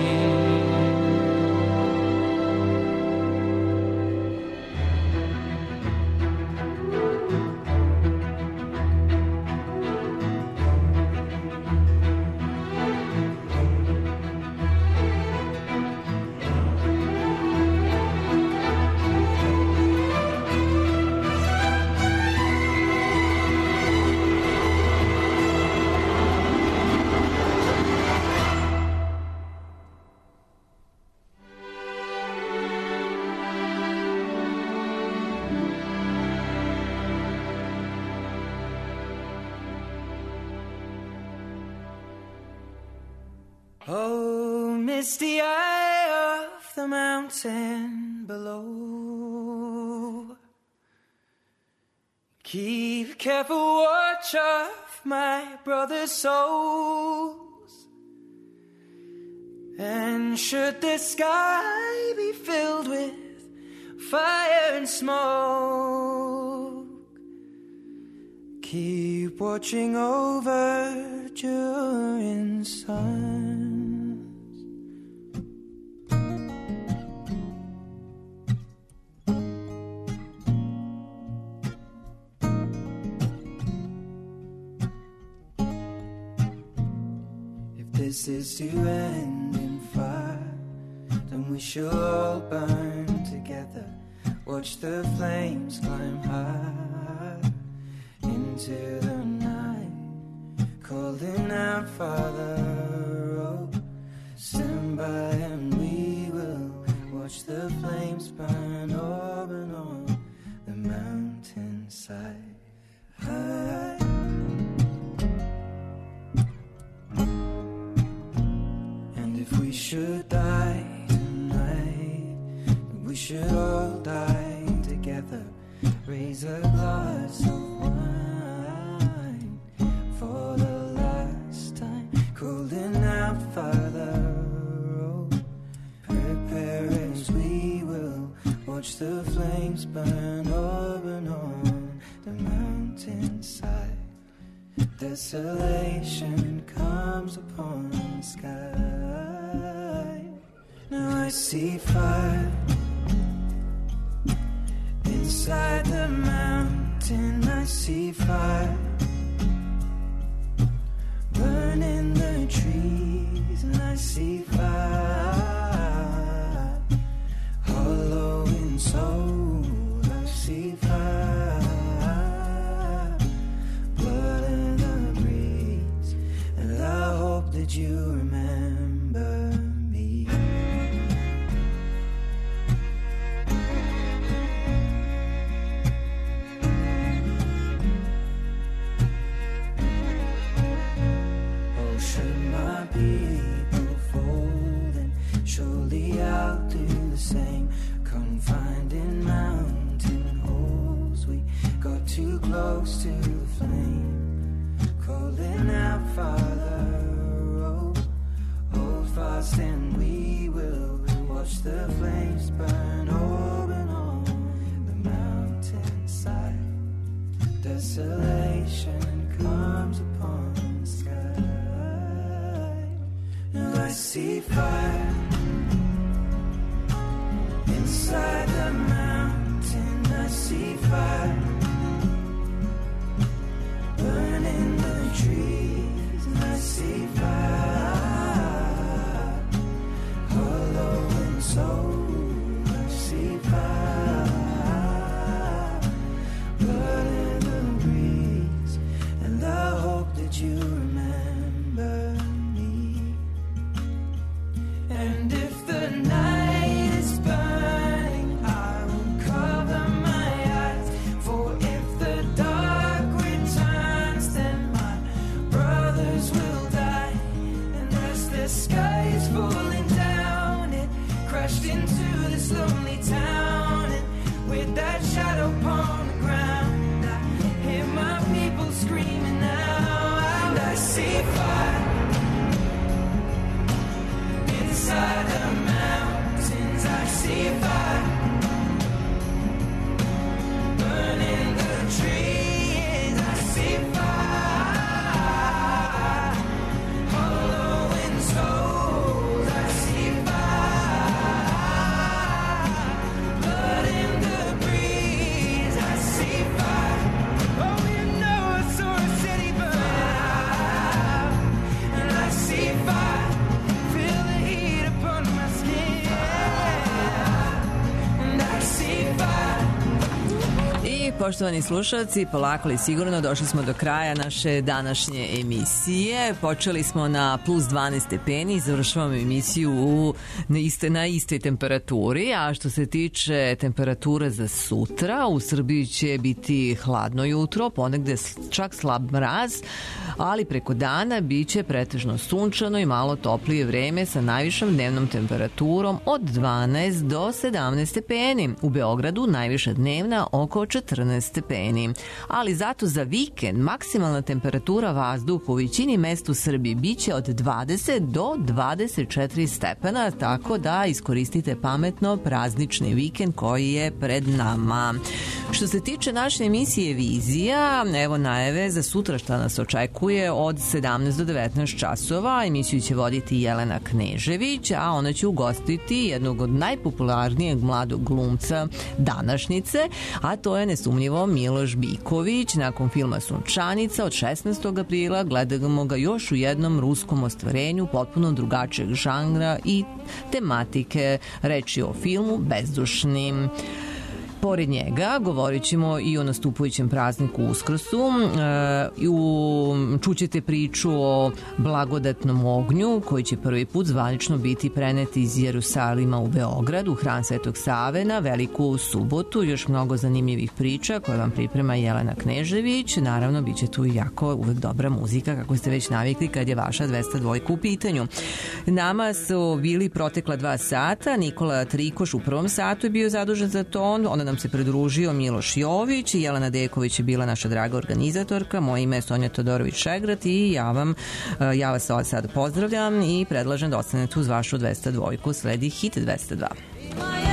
Oh, misty eye of the mountain below, keep careful watch of my brother's souls. And should the sky be filled with fire and smoke, keep watching over during sun. This is to end in fire, then we shall all burn together. Watch the flames climb high into the night, calling out, Father, oh, stand by and we will watch the flames burn over and on the mountainside. High. If we should die tonight, we should all die together. Raise a glass of wine for the last time, calling out, Father, oh, prepare as we will watch the flames burn open on the mountainside. Desolation comes upon the sky. Now I see fire inside the mountain. I see fire burning the trees, and I see fire hollow in soul. I see fire, blood in the breeze, and I hope that you remember me. Oh, should my people fold, and surely I'll do the same. Confined in mountain holes, we got too close to the flame. Calling out, Father, oh, hold fast and we will watch the flames burn open on the mountainside. Desolation comes upon the sky. Now I see fire inside the mountain. I see fire burning the trees, and I see fire hollow in soul. I see fire blood in the breeze, and I hope that you remember me. And if the night is burning, I will cover my eyes. For if the dark returns, then my brothers will die. And as the sky is falling down, it crashed into this lonely town. And with that shadow upon the ground, I hear my people screaming out. And I see fire inside the mountains. I see fire burning the trees. I see fire hollow in souls. I see fire blood in the breeze. I see fire. Oh, you know I saw a city burn, and I see fire. Feel the heat upon my skin, and I see fire. I poštovani slušalci, polako li sigurno došli smo do kraja naše današnje emisije. Počeli smo na plus dvanaest stepeni i završavamo emisiju u, na, iste, na istoj temperaturi, a što se tiče temperature za sutra, u Srbiji će biti hladno jutro, ponegde čak slab mraz, ali preko dana bit će pretežno sunčano i malo toplije vreme sa najvišom dnevnom temperaturom od dvanaest do sedamnaest stepeni. U Beogradu najviša dnevna oko četrnaest stepeni. Ali zato za vikend maksimalna temperatura vazduha u većini mesta u Srbiji biće od dvadeset do dvadeset četiri stepena, tako da iskoristite pametno praznični vikend koji je pred nama. Što se tiče naše emisije Vizija, evo najave za sutra šta nas očekuje od sedamnaest do devetnaest časova. Emisiju će voditi Jelena Knežević, a ona će ugostiti jednog od najpopularnijeg mladog glumca današnjice, a to je nesumnjivo Miloš Biković. Nakon filma Sunčanica od šesnaestog aprila gledamo ga još u jednom ruskom ostvarenju potpuno drugačijeg žanra i tematike. Reč je o filmu Bezdušni. Pored njega govorit ćemo i o nastupujućem prazniku Uskrsu. E, u, čućete priču o blagodatnom ognju koji će prvi put zvanično biti prenet iz Jerusalima u Beograd u hram Svetog Save na Veliku subotu. Još mnogo zanimljivih priča koje vam priprema Jelena Knežević. Naravno, bit će tu i jako uvek dobra muzika, kako ste već navikli kad je vaša dvesta dva u pitanju. Nama su bili protekla dva sata. Nikola Trikoš u prvom satu je bio zadužen za to. Onda nam se pridružio Miloš Jović i Jelena Deković je bila naša draga organizatorka. Moje ime je Sonja Todorović-Šegrat i ja vam ja vas sad pozdravljam i predlažem da ostanete uz vašu dvesta dva. Sledi hit dvesta dva.